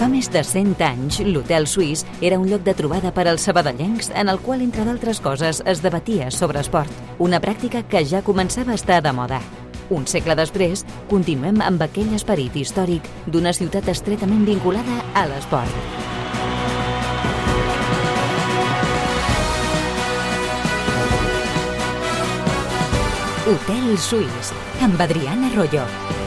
Fa més de 100 anys, l'Hotel Suís era un lloc de trobada per als sabadellencs en el qual, entre d'altres coses, es debatia sobre esport, una pràctica que ja començava a estar de moda. Un segle després, continuem amb aquell esperit històric d'una ciutat estretament vinculada a l'esport. Hotel Suís, amb Adriana Royo.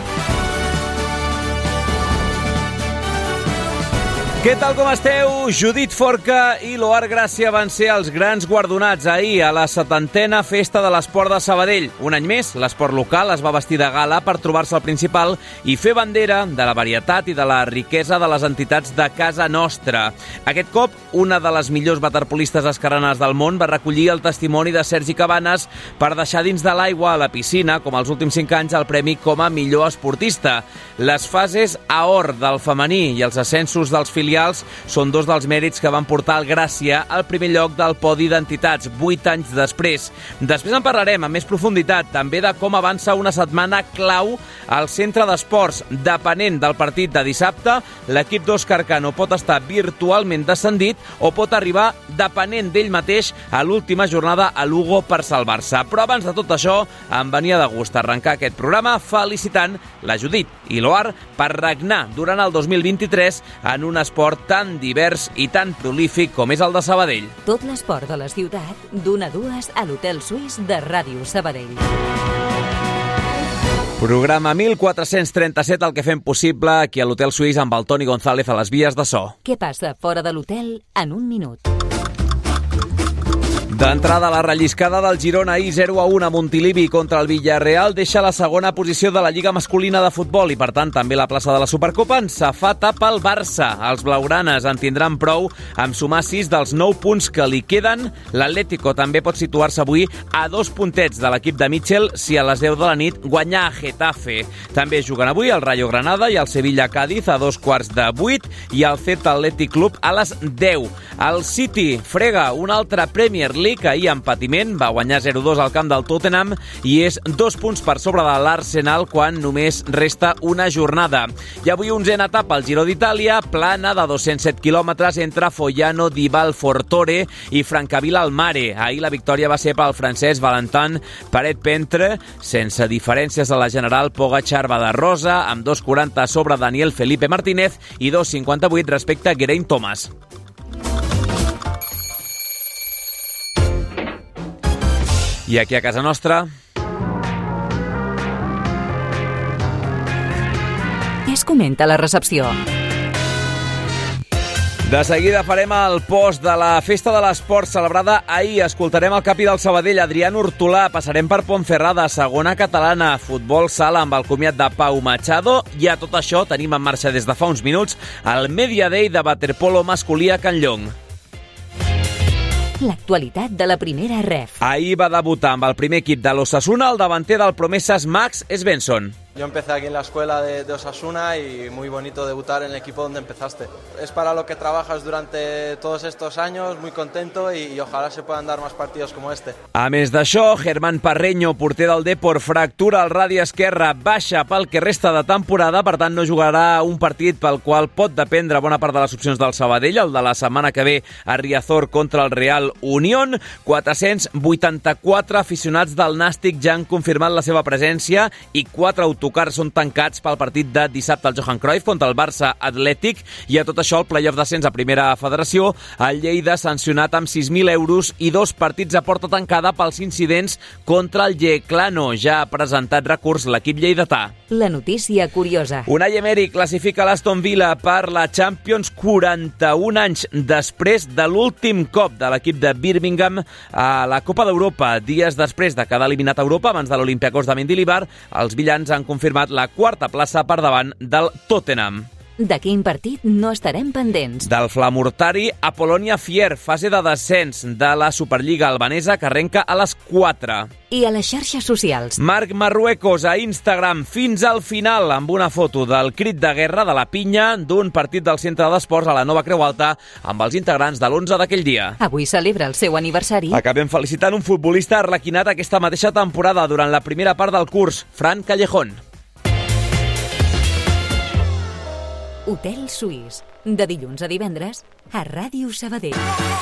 Què tal com esteu? Judit Forca i Loar Gràcia van ser els grans guardonats ahir a la 70a Festa de l'Esport de Sabadell. Un any més, l'esport local es va vestir de gala per trobar-se al principal i fer bandera de la varietat i de la riquesa de les entitats de casa nostra. Aquest cop, una de les millors waterpolistes esquerranes del món va recollir el testimoni de Sergi Cabanes per deixar dins de l'aigua a la piscina, com els últims 5 anys, el premi com a millor esportista. Les fases a or del femení i els ascensos dels filials són dos dels mèrits que van portar el Gràcia al primer lloc del podi d'entitats, 8 anys després. Després en parlarem amb més profunditat, també de com avança una setmana clau al centre d'esports. Depenent del partit de dissabte, l'equip d'Òscar Cano pot estar virtualment descendit o pot arribar, depenent d'ell mateix, a l'última jornada a Lugo per salvar-se. Però abans de tot això, em venia de gust arrencar aquest programa felicitant la Judit i l'Oar per regnar durant el 2023 en un esport tan divers i tan prolífic com és el de Sabadell. Tot l'esport de la ciutat, d'1 a 2 a l'Hotel Suís de Ràdio Sabadell. Programa 1437, el que fem possible aquí a l'Hotel Suís amb el Toni González a les vies de so. Què passa fora de l'hotel en un minut? D'entrada, la relliscada del Girona ahir 0-1 a Montilivi contra el Villarreal deixa la segona posició de la Lliga masculina de futbol i, per tant, també la plaça de la Supercopa en safata pel Barça. Els blaugranes en tindran prou amb sumar 6 dels 9 punts que li queden. L'Atlético també pot situar-se avui a 2 puntets de l'equip de Mitchell si a les 10 de la nit guanya a Getafe. També juguen avui el Rayo Granada i el Sevilla Cádiz a 7:15 i el Celta Athletic Club a les 10. El City frega un altre Premier League, ahir en patiment, va guanyar 0-2 al camp del Tottenham i és 2 punts per sobre de l'Arsenal quan només resta una jornada. I avui 11a etapa al Giro d'Itàlia, plana de 207 quilòmetres entre Fogliano di Valfortore i Francavilla al Mare. Ahir la victòria va ser pel francès Valentin Paret-Pentre, sense diferències a la general. Pogačar va de rosa, amb 2:40 sobre Daniel Felipe Martínez i 2:58 respecte a Geraint Thomas. I aquí a casa nostra... Què es comenta a la recepció? De seguida farem el post de la Festa de l'Esport celebrada ahir. Escoltarem el capi del Sabadell, Adrián Hortolà. Passarem per Ponferrada, segona catalana, futbol sala amb el comiat de Pau Machado. I a tot això tenim en marxa des de fa uns minuts el Media Day de waterpolo masculí a Can Llong. L'actualitat de la primera ref. Ahir va debutar amb el primer equip de l'Osasuna el davanter del Promesas Max Svensson. Yo empecé aquí en la escuela de Osasuna y muy bonito debutar en el equipo donde empezaste. Es para lo que trabajas durante todos estos años, muy contento y ojalá se puedan dar más partidos como este. A més d'això, Germán Parreño, porter del Depor, fractura el radi esquerre, baixa pel que resta de temporada, per tant no jugarà un partit pel qual pot dependre bona part de les opcions del Sabadell, el de la setmana que ve a Riazor contra el Real Unión. 484 aficionats del Nàstic ja han confirmat la seva presència i 4 autocars són tancats pel partit de dissabte al Johan Cruyff contra el Barça Atlètic. I a tot això, el playoff d'ascens a primera federació, el Lleida sancionat amb 6.000 euros i 2 partits a porta tancada pels incidents contra el Yeclano. Ja ha presentat recurs l'equip lleidatà. La notícia curiosa. Unai Emery classifica l'Aston Villa per la Champions 41 anys després de l'últim cop de l'equip de Birmingham a la Copa d'Europa. Dies després de quedar eliminat a Europa abans de l'Olympiacos de Mendilibar, els villans han confirmat la 4a plaça per davant del Tottenham. De quin partit no estarem pendents? Del Flamurtari a Polònia Fier, fase de descens de la Superliga albanesa que arrenca a les 4. I a les xarxes socials. Marc Marruecos a Instagram fins al final amb una foto del crit de guerra de la pinya d'un partit del centre d'esports a la Nova Creu Alta amb els integrants de l'11 d'aquell dia. Avui celebra el seu aniversari. Acabem felicitant un futbolista arlequinat aquesta mateixa temporada durant la primera part del curs, Fran Callejón. Hotel Suís, De dilluns a divendres, a Ràdio Sabadell.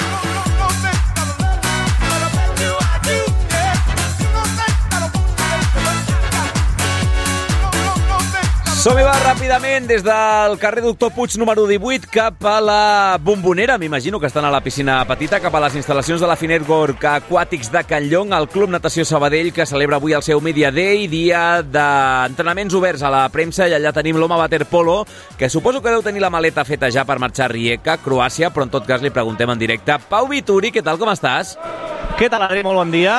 Som-hi va ràpidament des del carrer Doctor Puig número 18 cap a la Bombonera, m'imagino que estan a la piscina petita, cap a les instal·lacions de la Finergorg Aquàtics de Can Llong, el Club Natació Sabadell, que celebra avui el seu Media Day, dia d'entrenaments oberts a la premsa, i allà tenim l'home waterpolo, que suposo que deu tenir la maleta feta ja per marxar a Rijeka, Croàcia, però en tot cas li preguntem en directe. Pau Vituri, què tal, com estàs? Què tal, Adri? Molt bon dia.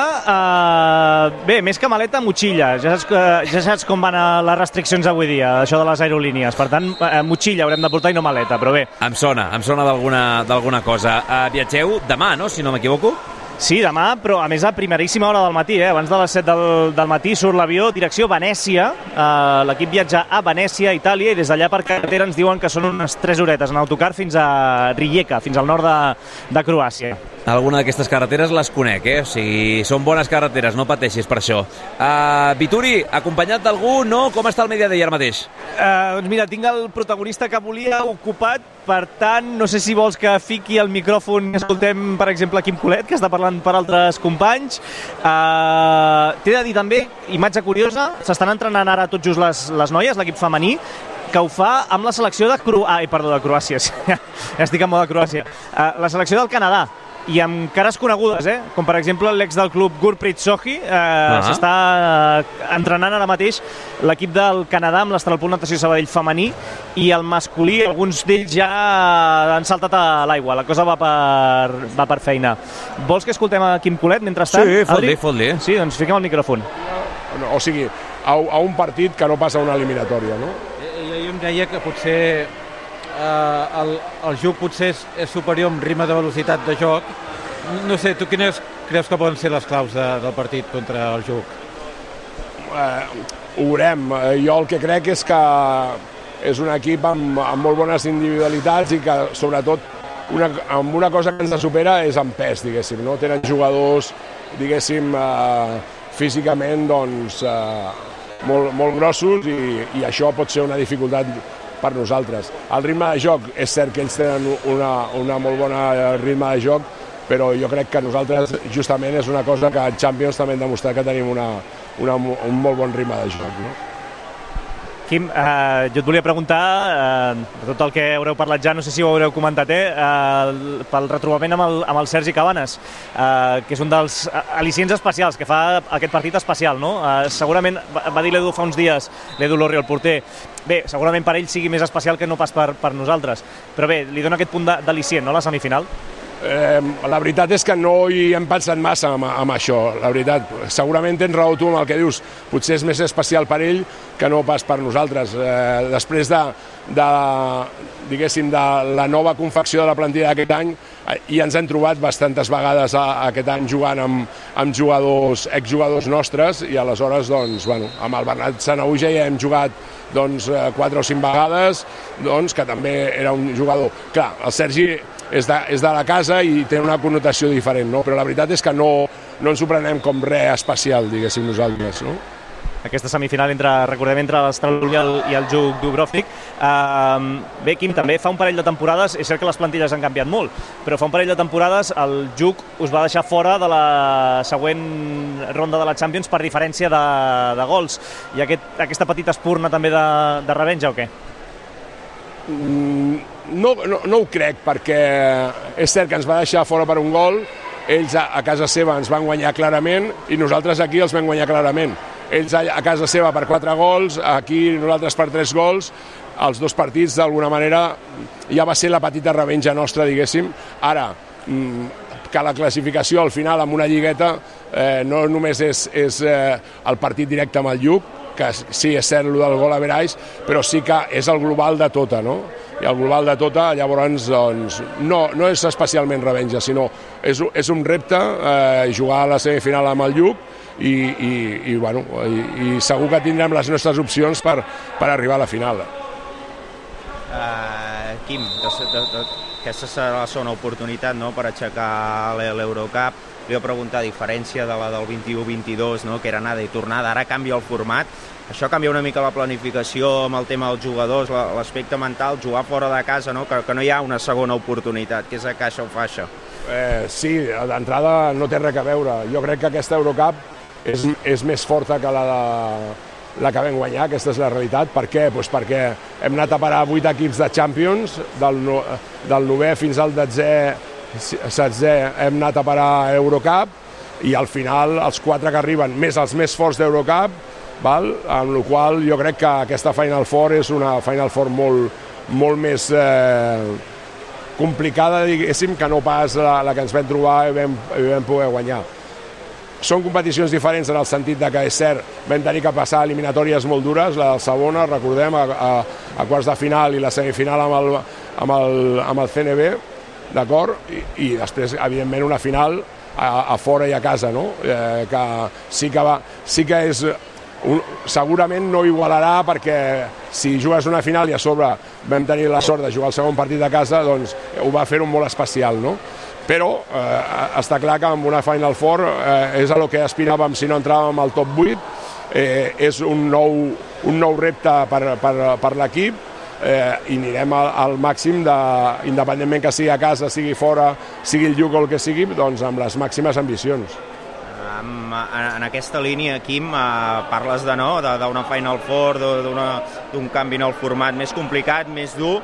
Bé, més que maleta, motxilla. Ja saps com van les restriccions avui dia, això de les aerolínies. Per tant, motxilla haurem de portar i no maleta, però bé. Em sona d'alguna cosa. Viatgeu demà, no?, si no m'equivoco? Sí, demà, però a més a primeríssima hora del matí, abans de les 7 del matí surt l'avió, direcció Venècia. L'equip viatja a Venècia, Itàlia, i des d'allà per carretera ens diuen que són unes 3 horetes en autocar fins a Rijeka, fins al nord de Croàcia. Alguna d'aquestes carreteres les conec, O sigui, són bones carreteres, no pateixis per això. Vituri, acompanyat d'algú, no? Com està el Media Day ara mateix? Doncs mira, tinc el protagonista que volia ocupat, per tant, no sé si vols que fiqui el micròfon i escoltem, per exemple, Quim Colet, que està parlant per altres companys. T'he de dir també, imatge curiosa, s'estan entrenant ara tot just les noies, l'equip femení, que ho fa amb la selecció de Croàcia, ja estic en mode Croàcia, la selecció del Canadà, i amb cares conegudes, com per exemple l'ex del club Gurpreet Sohi. S'està entrenant ara mateix l'equip del Canadà amb l'Estralpool Natació Sabadell femení, i el masculí, alguns d'ells ja han saltat a l'aigua. La cosa va per feina. Vols que escoltem a Quim Colet mentrestant? Sí, fot-li. Sí, doncs fiquem el micròfon. O sigui, a un partit que no passa una eliminatòria, no? Jo em deia que potser el joc potser és superior en ritme de velocitat de joc. No sé, tu quines creus que poden ser les claus del partit contra el joc? Ho veurem. Jo el que crec és que és un equip amb molt bones individualitats i que, sobretot, amb una cosa que ens supera és en pes, diguéssim, no? Tenen jugadors, diguéssim, físicament, doncs, molt grossos, i això pot ser una dificultat per nosaltres. El ritme de joc, és cert que ells tenen una molt bona ritme de joc, però jo crec que nosaltres, justament, és una cosa que en Champions també hem demostrat que tenim un molt bon ritme de joc, no? Quim, jo et volia preguntar, de tot el que haureu parlat ja, no sé si ho haureu comentat, pel retrobament amb el Sergi Cabanes, que és un dels al·licients especials, que fa aquest partit especial, no? Segurament, va dir l'Edu fa uns dies, l'Edu Lorri, el porter, bé, segurament per ell sigui més especial que no pas per nosaltres, però bé, li dona aquest punt d'al·licient, no?, la semifinal? La veritat és que no hi hem pensat massa amb això, la veritat. Segurament tens raó tu amb el que dius, potser és més especial per ell que no pas per nosaltres. Després diguéssim, de la nova confecció de la plantilla d'aquest any, i ens hem trobat bastantes vegades aquest any jugant amb exjugadors nostres, i aleshores, doncs, bueno, amb el Bernat Sanahuja ja hem jugat 4 o 5 vegades, que també era un jugador. Clar, el Sergi és de la casa i té una connotació diferent, no? Però la veritat és que no ens ho prenem com res especial, diguéssim, nosaltres, no? Aquesta semifinal, recordem, entre l'Estralpool i el JUC Dubrovnik. Bé, Quim, també fa un parell de temporades, és cert que les plantilles han canviat molt, però fa un parell de temporades el JUC us va deixar fora de la següent ronda de la Champions per diferència de gols. I aquesta petita espurna també de revenja, o què? No ho crec, perquè és cert que ens va deixar fora per un gol, ells a casa seva ens van guanyar clarament i nosaltres aquí els vam guanyar clarament. Ells a casa seva per 4 gols, aquí nosaltres per 3 gols, els dos partits d'alguna manera ja va ser la petita revenja nostra, diguéssim. Ara, que la classificació al final amb una lligueta no només és el partit directe amb el JUC, que sí, és cert, el del gol average, però sí que és el global de tota, no? I el global de tota, llavors, doncs, no és especialment revenja, sinó és un repte jugar a la semifinal amb el JUC i segur que tindrem les nostres opcions per arribar a la final. Quim, aquesta serà la segona oportunitat, no?, per aixecar l'Eurocup. Li he preguntat, a diferència de la del 21-22, no?, que era anada i tornada, ara canvia el format. això canvia una mica la planificació amb el tema dels jugadors, l'aspecte mental, jugar fora de casa, no? Que no hi ha una segona oportunitat, que és a caixa o faixa. Sí, d'entrada no té res a veure. Jo crec que aquesta Eurocup és més forta que la que vam guanyar, aquesta és la realitat. Per què? Doncs perquè hem anat a parar 8 equips de Champions, del 9è fins al 16è hem anat a parar Eurocup, i al final els 4 que arriben, més els més forts d'Eurocup, amb la qual jo crec que aquesta Final Four és una Final Four molt més complicada, diguéssim, que no pas la que ens vam trobar i vam poder guanyar. Són competicions diferents en el sentit de que, és cert, vam tenir que passar eliminatòries molt dures, la del Savona, recordem, a quarts de final i la semifinal amb el CNB, d'acord? I després, evidentment, una final a fora i a casa, no? Que sí que és... Segurament no igualarà, perquè si jugues una final i a sobre vam tenir la sort de jugar el segon partit a casa, doncs ho va fer un molt especial, no? Però està clar que amb una Final Four és a lo que aspiràvem si no entràvem al top 8, és un nou repte per l'equip, i anirem al màxim, independentment que sigui a casa, sigui fora, sigui el Lluc o el que sigui, doncs amb les màximes ambicions. En aquesta línia, Quim, parles d'una Final Four, d'un canvi en el format més complicat, més dur.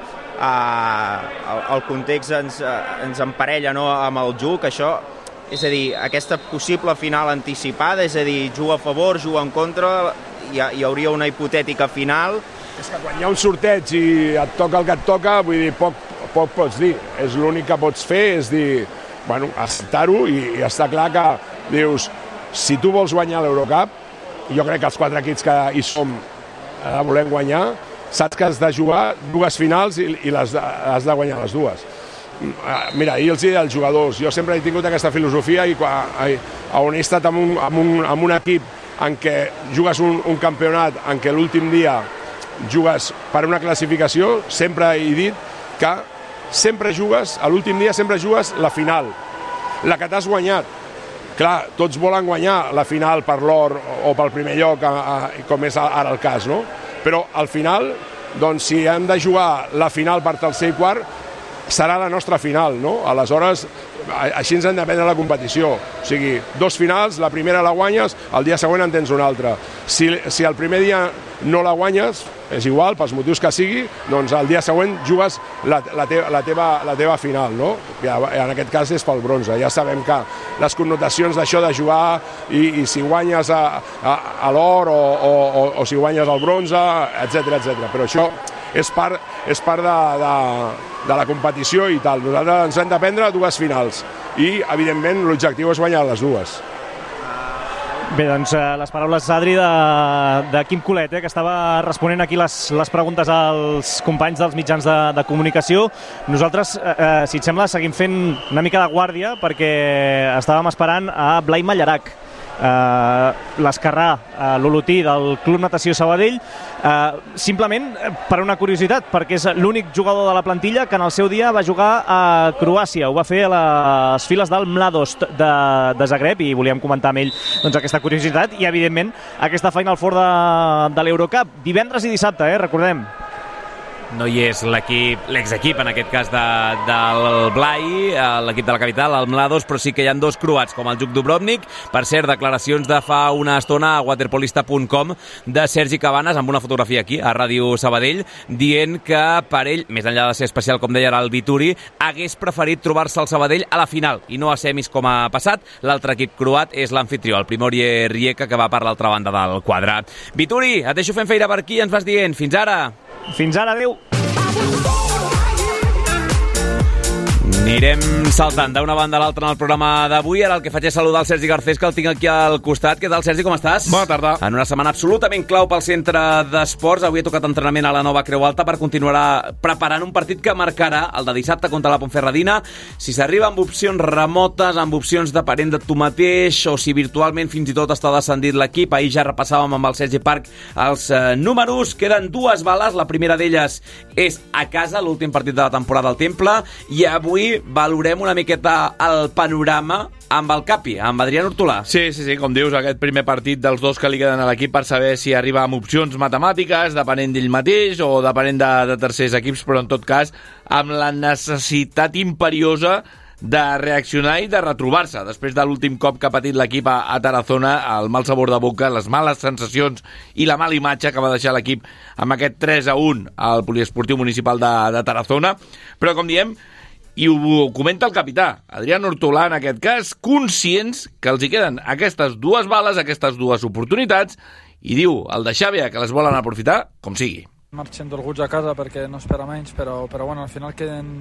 El context ens emparella, no?, amb el Lluc, això, és a dir, aquesta possible final anticipada, és a dir, juga a favor, juga en contra, hi hauria una hipotètica final. És que quan hi ha un sorteig i et toca el que et toca, vull dir, poc pots dir. És l'únic que pots fer, és dir, bueno, acceptar-ho, i està clar que dius, si tu vols guanyar l'Eurocup, jo crec que els 4 equips que hi som volem guanyar, saps que has de jugar 2 finals i has de guanyar les 2. Mira, ahir els deia als jugadors, jo sempre he tingut aquesta filosofia, i on he estat amb un equip en què jugues un campionat, en què l'últim dia jugues per una classificació, sempre he dit que sempre jugues, a l'últim dia sempre jugues la final, la que t'has guanyat. Clar, tots volen guanyar la final per l'or o pel primer lloc, com és ara el cas, no? Però al final, doncs, si hem de jugar la final per tercer i quart, serà la nostra final, no? Aleshores, així ens hem de prendre la competició. O sigui, 2 finals, la primera la guanyes, el dia següent en tens una altra. Si el primer dia no la guanyes, és igual, pels motius que sigui, doncs el dia següent jugues la teva final, no? I en aquest cas és pel bronze. Ja sabem que les connotacions d'això de jugar i si guanyes a l'or o si guanyes el bronze, etc. Però això és part de la competició i tal. Nosaltres ens hem de prendre 2 finals i, evidentment, l'objectiu és guanyar les 2. Bé, doncs les paraules, Adri, de Quim Colet, que estava responent aquí les preguntes als companys dels mitjans de comunicació. Nosaltres, si et sembla, seguim fent una mica de guàrdia, perquè estàvem esperant a Blai Mallarac, l'esquerrà, l'olotí del Club Natació Sabadell, simplement per una curiositat, perquè és l'únic jugador de la plantilla que en el seu dia va jugar a Croàcia. Ho va fer a les files del Mladost de Zagreb, i volíem comentar amb ell doncs, aquesta curiositat i, evidentment, aquesta Final Four de l'Eurocup. Divendres i dissabte, recordem. No hi és l'exequip, en aquest cas del Blai, l'equip de la capital, el Mladost, però sí que hi ha 2 croats, com el Juk Dubrovnik. Per cert, declaracions de fa una estona a waterpolista.com de Sergi Cabanes, amb una fotografia aquí, a Ràdio Sabadell, dient que per ell, més enllà de ser especial, com deia ara el Vituri, hagués preferit trobar-se al Sabadell a la final, i no a semis com ha passat. L'altre equip croat és l'anfitrió, el Primorje Rijeka, que va per l'altra banda del quadre. Vituri, et deixo fent feina per aquí, ens vas dient. Fins ara! Fins ara, adéu! Anirem saltant d'una banda a l'altra en el programa d'avui. Ara el que faig és saludar el Sergi Garcés, que el tinc aquí al costat. Què tal, Sergi, com estàs? Bona tarda. En una setmana absolutament clau pel centre d'esports. Avui ha tocat entrenament a la nova Creu Alta per continuar preparant un partit que marcarà el de dissabte contra la Ponferradina. Si s'arriba amb opcions remotes, amb opcions depenent de tu mateix, o si virtualment fins i tot està descendit l'equip. Ahir ja repassàvem amb el Sergi Parc els números. Queden 2 bales. La primera d'elles és a casa, l'últim partit de la temporada al Temple. I avui valorem una miqueta el panorama amb el Capi, amb Adrián Hortolà. Sí, com dius, aquest primer partit dels dos que li queden a l'equip per saber si arriba amb opcions matemàtiques, depenent d'ell mateix o depenent de tercers equips, però en tot cas amb la necessitat imperiosa de reaccionar i de retrobar-se després de l'últim cop que ha patit l'equip a Tarazona, el mal sabor de boca, les males sensacions i la mala imatge que va deixar l'equip amb aquest 3-1 al Poliesportiu Municipal de Tarazona. Però, com diem, i ho comenta el capità, Adrián Hortolà, en aquest cas, conscients que els hi queden aquestes dues bales, aquestes dues oportunitats, i diu el de Xàbia que les volen aprofitar com sigui. Marxem d'orgulls a casa perquè no espera menys, però bueno, al final queden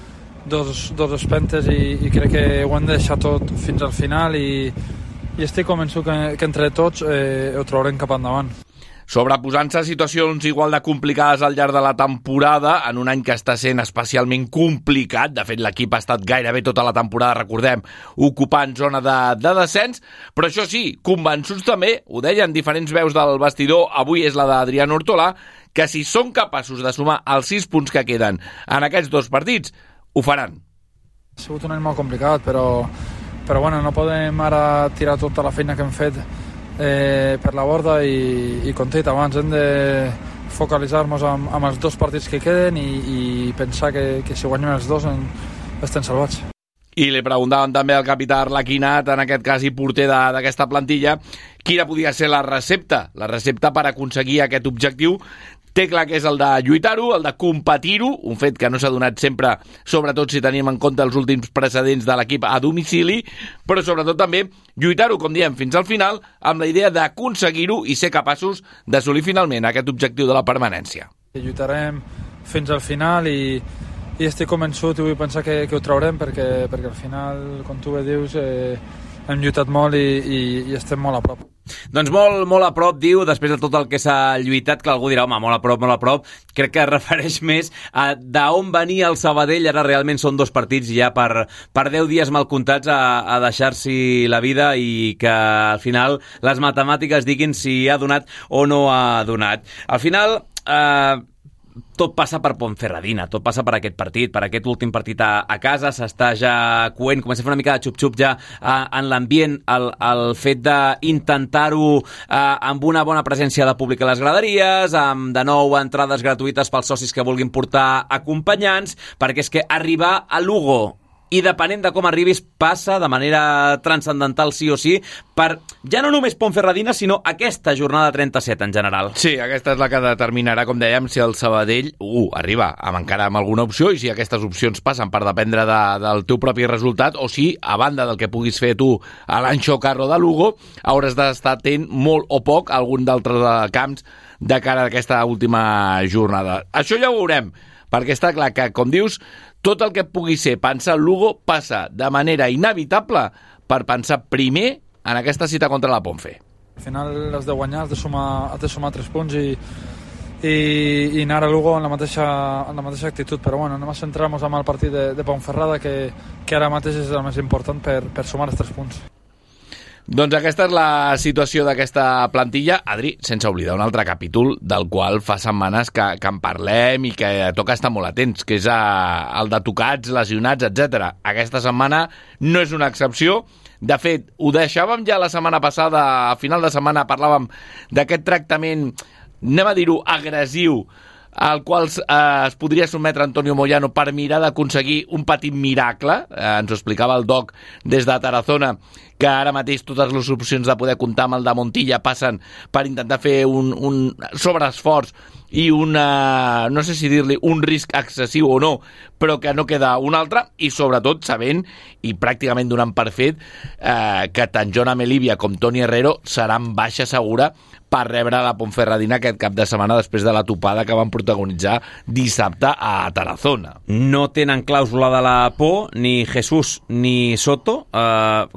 dos espentes i crec que ho hem de deixar tot fins al final i estic convençut que entre tots ho traurem cap endavant. Sobreposant-se a situacions igual de complicades al llarg de la temporada, en un any que està sent especialment complicat, de fet l'equip ha estat gairebé tota la temporada, recordem, ocupant zona de descens, però això sí, convençuts també, ho deien diferents veus del vestidor, avui és la d'Adrián Hortolà, que si són capaços de sumar els 6 punts que queden en aquests dos partits, ho faran. Ha sigut un any molt complicat, però bueno, no podem ara tirar tota la feina que hem fet per la borda i com t'he dit abans, hem de focalitzar-nos amb els dos partits que queden i pensar que si guanyem els dos estem salvats. I li preguntaven també al capità Arlequinat, en aquest cas i porter d'aquesta plantilla, quina podia ser la recepta per aconseguir aquest objectiu. Té clar que és el de lluitar-ho, el de competir-ho, un fet que no s'ha donat sempre, sobretot si tenim en compte els últims precedents de l'equip a domicili, però sobretot també lluitar-ho, com diem, fins al final, amb la idea d'aconseguir-ho i ser capaços d'assolir finalment aquest objectiu de la permanència. Lluitarem fins al final i estic convençut i vull pensar que ho traurem perquè al final, com tu bé dius, hem lluitat molt i estem molt a prop. Doncs molt a prop, diu, després de tot el que s'ha lluitat, que algú dirà, home, molt a prop, crec que es refereix més a d'on venia el Sabadell, ara realment són 2 partits ja per 10 dies mal comptats a deixar-s'hi la vida i que al final les matemàtiques diguin si ha donat o no ha donat. Al final, tot passa per Ponferradina, tot passa per aquest partit, per aquest últim partit a casa, s'està ja coent, comença a fer una mica de xup-xup ja en l'ambient, el fet d'intentar-ho amb una bona presència de públic a les graderies, amb de nou entrades gratuïtes pels socis que vulguin portar acompanyants, perquè és que arribar a Lugo i depenent de com arribis passa de manera transcendental sí o sí per ja no només Ponferradina sinó aquesta jornada 37 en general. Sí, aquesta és la que determinarà, com dèiem, si el Sabadell arriba encara amb alguna opció i si aquestes opcions passen per dependre del teu propi resultat o si, a banda del que puguis fer tu a l'Anxo Carro de Lugo, hauràs d'estar atent molt o poc a algun d'altres camps de cara a aquesta última jornada. Això ja ho veurem, perquè està clar que, com dius, tot el que pugui ser pensar en Lugo passa de manera inevitable per pensar primer en aquesta cita contra la Ponfe. Al final has de guanyar, has de sumar 3 punts i anar a Lugo en la mateixa actitud, però bueno, anem a centrar-nos en el partit de Ponferrada que ara mateix és el més important per sumar els 3 punts. Doncs aquesta és la situació d'aquesta plantilla. Adri, sense oblidar un altre capítol del qual fa setmanes que en parlem i que toca estar molt atents, que és el de tocats, lesionats, etc. Aquesta setmana no és una excepció. De fet, ho deixàvem ja la setmana passada, a final de setmana parlàvem d'aquest tractament, anem a dir-ho, agressiu, al qual es podria sotmetre Antonio Moyano per mirar d'aconseguir un petit miracle. Ens ho explicava el Doc des de Tarazona, que ara mateix totes les opcions de poder comptar amb el de Montilla passen per intentar fer un sobreesforç i no sé si dir-li un risc excessiu o no, però que no queda un altre, i sobretot sabent i pràcticament donant per fet que tant John Amelivia com Toni Herrero seran baixa segura per rebre la Ponferradina aquest cap de setmana després de la topada que van protagonitzar dissabte a Tarazona. No tenen clàusula de la por ni Jesús ni Soto, clar, són jugadors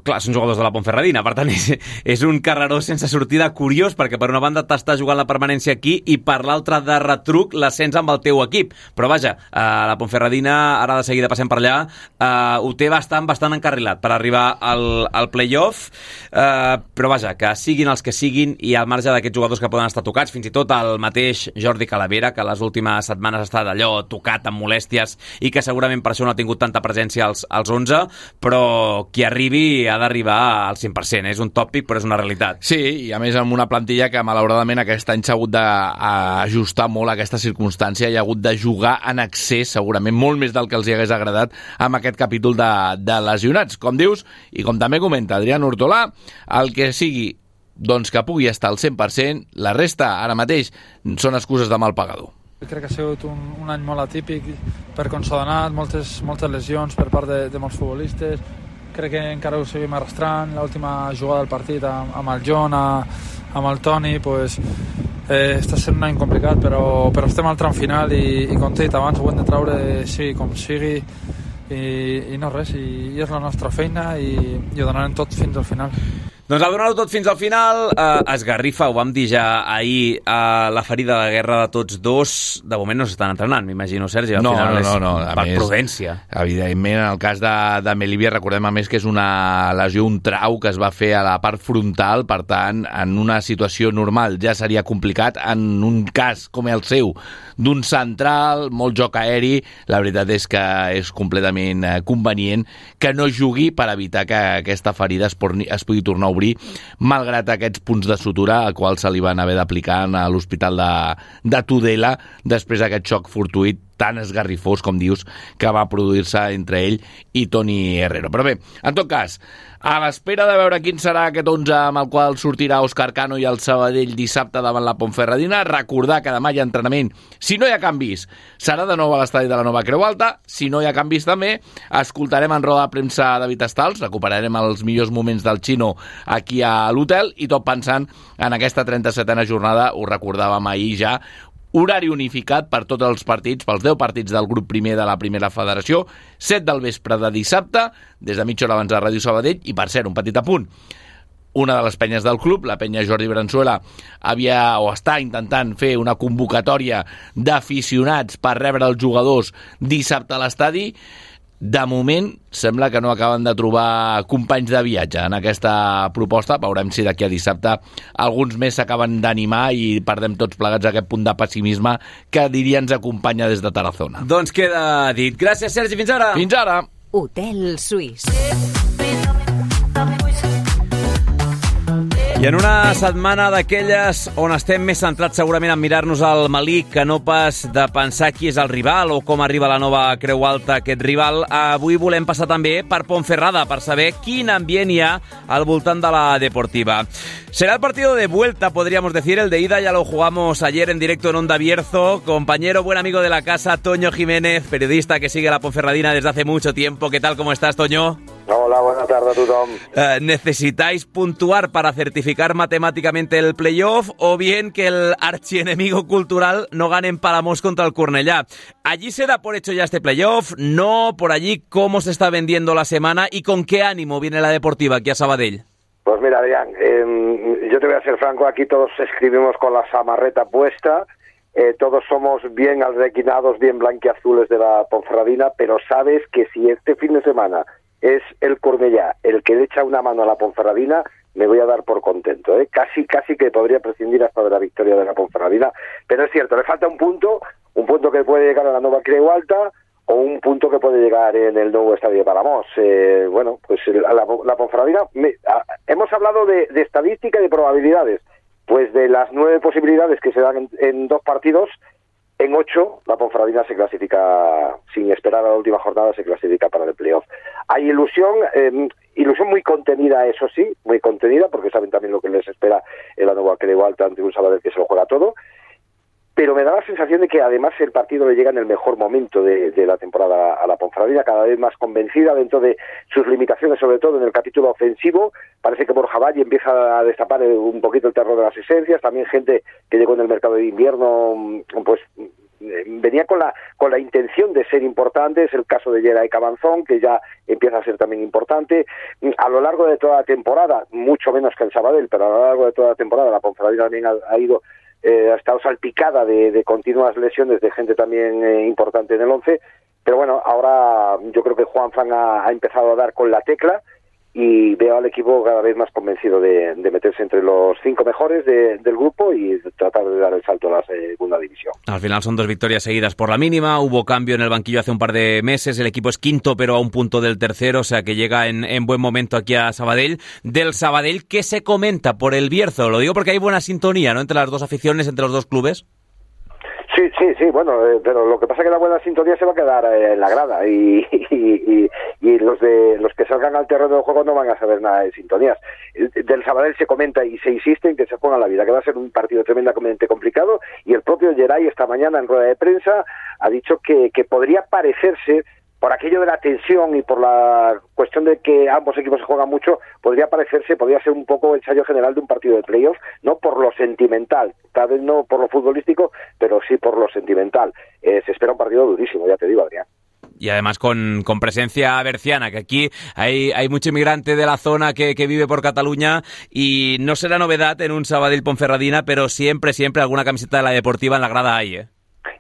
jugadors de la Ponferradina. Per tant, és un carreró sense sortida curiós, perquè per una banda t'està jugant la permanència aquí i per l'altra de retruc l'ascens amb el teu equip. Però vaja, la Ponferradina, ara de seguida passem per allà, ho té bastant encarrilat per arribar al play-off, però vaja, que siguin els que siguin, i al marge d'aquests jugadors que poden estar tocats, fins i tot el mateix Jordi Calavera, que les últimes setmanes ha estat allò tocat amb molèsties i que segurament per això no ha tingut tanta presència als 11, però qui arribi ha d'arribar al 100%. És un tòpic, però és una realitat. Sí, i a més amb una plantilla que malauradament aquest any s'ha hagut d'ajustar molt a aquesta circumstància i ha hagut de jugar en excés, segurament molt més del que els hi hagués agradat amb aquest capítol de lesionats. Com dius, i com també comenta Adrián Hortolà, el que sigui, doncs que pugui estar al 100%, la resta ara mateix són excuses de mal pagador. Crec que ha sigut un any molt atípic per com s'ha donat, moltes lesions per part de molts futbolistes. Crec que encara ho seguim arrastrant. L'última jugada del partit amb el John, amb el Toni, pues, està sent un any complicat, però estem al tram final i com t'he dit abans, ho hem de traure sigui com sigui, i no res, i és la nostra feina i ho donarem tot fins al final. Doncs a donar-ho tot fins al final. Esgarrifa, ho vam dir ja ahir, la ferida de guerra de tots dos, de moment no s'estan entrenant, m'imagino, Sergi. Al final no. Per prudència. Evidentment, en el cas de Melívia, recordem a més que és una lesió, un trau que es va fer a la part frontal, per tant, en una situació normal ja seria complicat. En un cas com el seu, d'un central, molt joc aeri, la veritat és que és completament convenient que no jugui per evitar que aquesta ferida es pugui tornar a obrir, malgrat aquests punts de sutura al qual se li van haver d'aplicar a l'hospital de Tudela després d'aquest xoc fortuït tan esgarrifós, com dius, que va produir-se entre ell i Toni Herrero. Però bé, en tot cas, a l'espera de veure quin serà aquest 11 amb el qual sortirà Òscar Cano i el Sabadell dissabte davant la Ponferradina, recordar que demà hi ha entrenament. Si no hi ha canvis, serà de nou a l'estadi de la Nova Creu Alta. Si no hi ha canvis també, escoltarem en roda de premsa David Estals, recuperarem els millors moments del Xino aquí a l'hotel, i tot pensant en aquesta 37a jornada, ho recordàvem ahir ja, horari unificat per tots els partits, pels 10 partits del grup primer de la primera federació, 7 del vespre de dissabte, des de mitja hora abans de Ràdio Sabadell. I per cert, un petit apunt, una de les penyes del club, la penya Jordi Branzuela, està intentant fer una convocatòria d'aficionats per rebre els jugadors dissabte a l'estadi. De moment, sembla que no acaben de trobar companys de viatge en aquesta proposta. Veurem si d'aquí a dissabte alguns més s'acaben d'animar i perdem tots plegats aquest punt de pessimisme que diria ens acompanya des de Tarazona. Doncs queda dit. Gràcies, Sergi. Fins ara. Fins ara. Hotel Suís. I en una setmana d'aquelles on estem més centrats segurament en mirar-nos al malic que no pas de pensar qui és el rival o com arriba la Nova Creu Alta aquest rival, avui volem passar també per Ponferrada per saber quin ambient hi ha al voltant de la Deportiva. Será el partido de vuelta, podríamos decir. El de ida ya lo jugamos ayer en directo en Onda Bierzo. Compañero, buen amigo de la casa, Toño Jiménez, periodista que sigue a la Ponferradina desde hace mucho tiempo. ¿Qué tal? ¿Cómo estás, Toño? Hola, buenas tardes a tothom. ¿Necesitáis puntuar para certificar matemáticamente el playoff o bien que el archienemigo cultural no gane en Palamós contra el Cornellá? ¿Allí se da por hecho ya este playoff? ¿No? ¿Por allí cómo se está vendiendo la semana y con qué ánimo viene la Deportiva aquí a Sabadell? Pues mira, Adrián, yo te voy a ser franco, aquí todos escribimos con la samarreta puesta, todos somos bien alrequinados, bien blanquiazules de la Ponferradina, pero sabes que si este fin de semana es el Cornellá el que le echa una mano a la Ponferradina, me voy a dar por contento, casi que podría prescindir hasta de la victoria de la Ponferradina, pero es cierto, le falta un punto que puede llegar a la Nova Creu Alta o un punto que puede llegar en el nuevo estadio de Palamós. Bueno, pues la Ponferradina, hemos hablado de estadística y de probabilidades, pues de las 9 posibilidades que se dan en 2 partidos, en 8 la Ponferradina se clasifica, sin esperar a la última jornada, se clasifica para el playoff. Hay ilusión muy contenida, eso sí, muy contenida, porque saben también lo que les espera en la Nova Creu Alta ante un Sabadell que se lo juega todo, pero me da la sensación de que además el partido le llega en el mejor momento de la temporada a la Ponferradina, cada vez más convencida dentro de sus limitaciones, sobre todo en el capítulo ofensivo. Parece que Borja Valle empieza a destapar un poquito el terror de las esencias, también gente que llegó en el mercado de invierno, pues venía con la intención de ser importante. Es el caso de Geray Cabanzón, que ya empieza a ser también importante. A lo largo de toda la temporada, mucho menos que el Sabadell, pero a lo largo de toda la temporada la Ponferradina también ha estado salpicada de continuas lesiones de gente también importante en el 11. Pero bueno, ahora yo creo que Juanfran ha empezado a dar con la tecla y veo al equipo cada vez más convencido de meterse entre los 5 mejores del grupo y tratar de dar el salto a la segunda división. Al final son 2 victorias seguidas por la mínima, hubo cambio en el banquillo hace un par de meses, el equipo es quinto pero a un punto del tercero, o sea que llega en buen momento aquí a Sabadell. Del Sabadell, ¿qué se comenta por el Bierzo? Lo digo porque hay buena sintonía, ¿no?, entre las dos aficiones, entre los dos clubes. Sí, bueno, pero lo que pasa es que la buena sintonía se va a quedar en la grada y los que salgan al terreno del juego no van a saber nada de sintonías. Del Sabadell se comenta y se insiste en que se ponga la vida, que va a ser un partido tremendamente complicado, y el propio Geray esta mañana en rueda de prensa ha dicho que podría parecerse, por aquello de la tensión y por la cuestión de que ambos equipos se juegan mucho, podría ser un poco ensayo general de un partido de playoff, no por lo sentimental, tal vez no por lo futbolístico, pero sí por lo sentimental. Se espera un partido durísimo, ya te digo, Adrián. Y además con presencia berciana, que aquí hay mucho inmigrante de la zona que vive por Cataluña, y no será novedad en un Sabadell Ponferradina, pero siempre alguna camiseta de la Deportiva en la grada hay, ¿eh?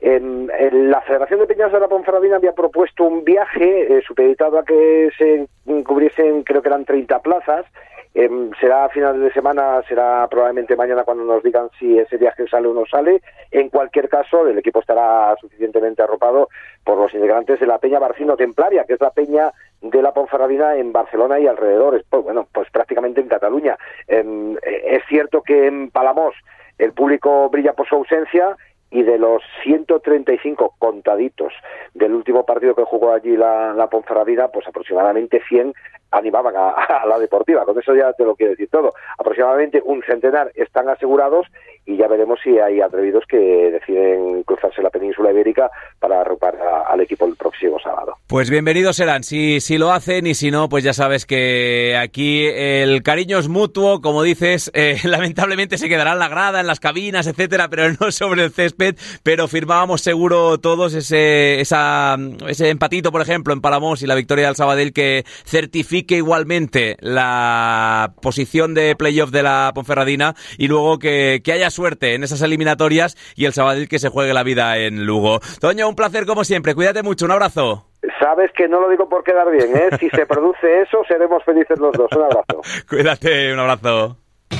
La Federación de Peñas de la Ponferradina había propuesto un viaje supeditado a que se cubriesen, creo que eran 30 plazas. Será a finales de semana, será probablemente mañana cuando nos digan si ese viaje sale o no sale. En cualquier caso, el equipo estará suficientemente arropado por los integrantes de la Peña Barcino Templaria, que es la peña de la Ponferradina en Barcelona y alrededores, pues prácticamente en Cataluña. Es cierto que en Palamós el público brilla por su ausencia, y de los 135 contaditos del último partido que jugó allí la Ponferradina, pues aproximadamente 100 animaban a la Deportiva. Con eso ya te lo quiero decir todo. Aproximadamente un centenar están asegurados, y ya veremos si hay atrevidos que deciden cruzarse la península ibérica para arropar al equipo el próximo sábado. Pues bienvenidos serán, si lo hacen, y si no, pues ya sabes que aquí el cariño es mutuo, como dices. Lamentablemente se quedará en la grada, en las cabinas, etcétera, pero no sobre el césped. Pero firmábamos seguro todos ese empatito, por ejemplo, en Palamós, y la victoria del Sabadell, que certifique igualmente la posición de playoff de la Ponferradina, y luego que haya suerte en esas eliminatorias, y el Sabadell que se juegue la vida en Lugo. Toño, un placer como siempre, cuídate mucho, un abrazo. Sabes que no lo digo por quedar bien, ¿eh? Si se produce eso, seremos felices los dos. Un abrazo. Cuídate, un abrazo.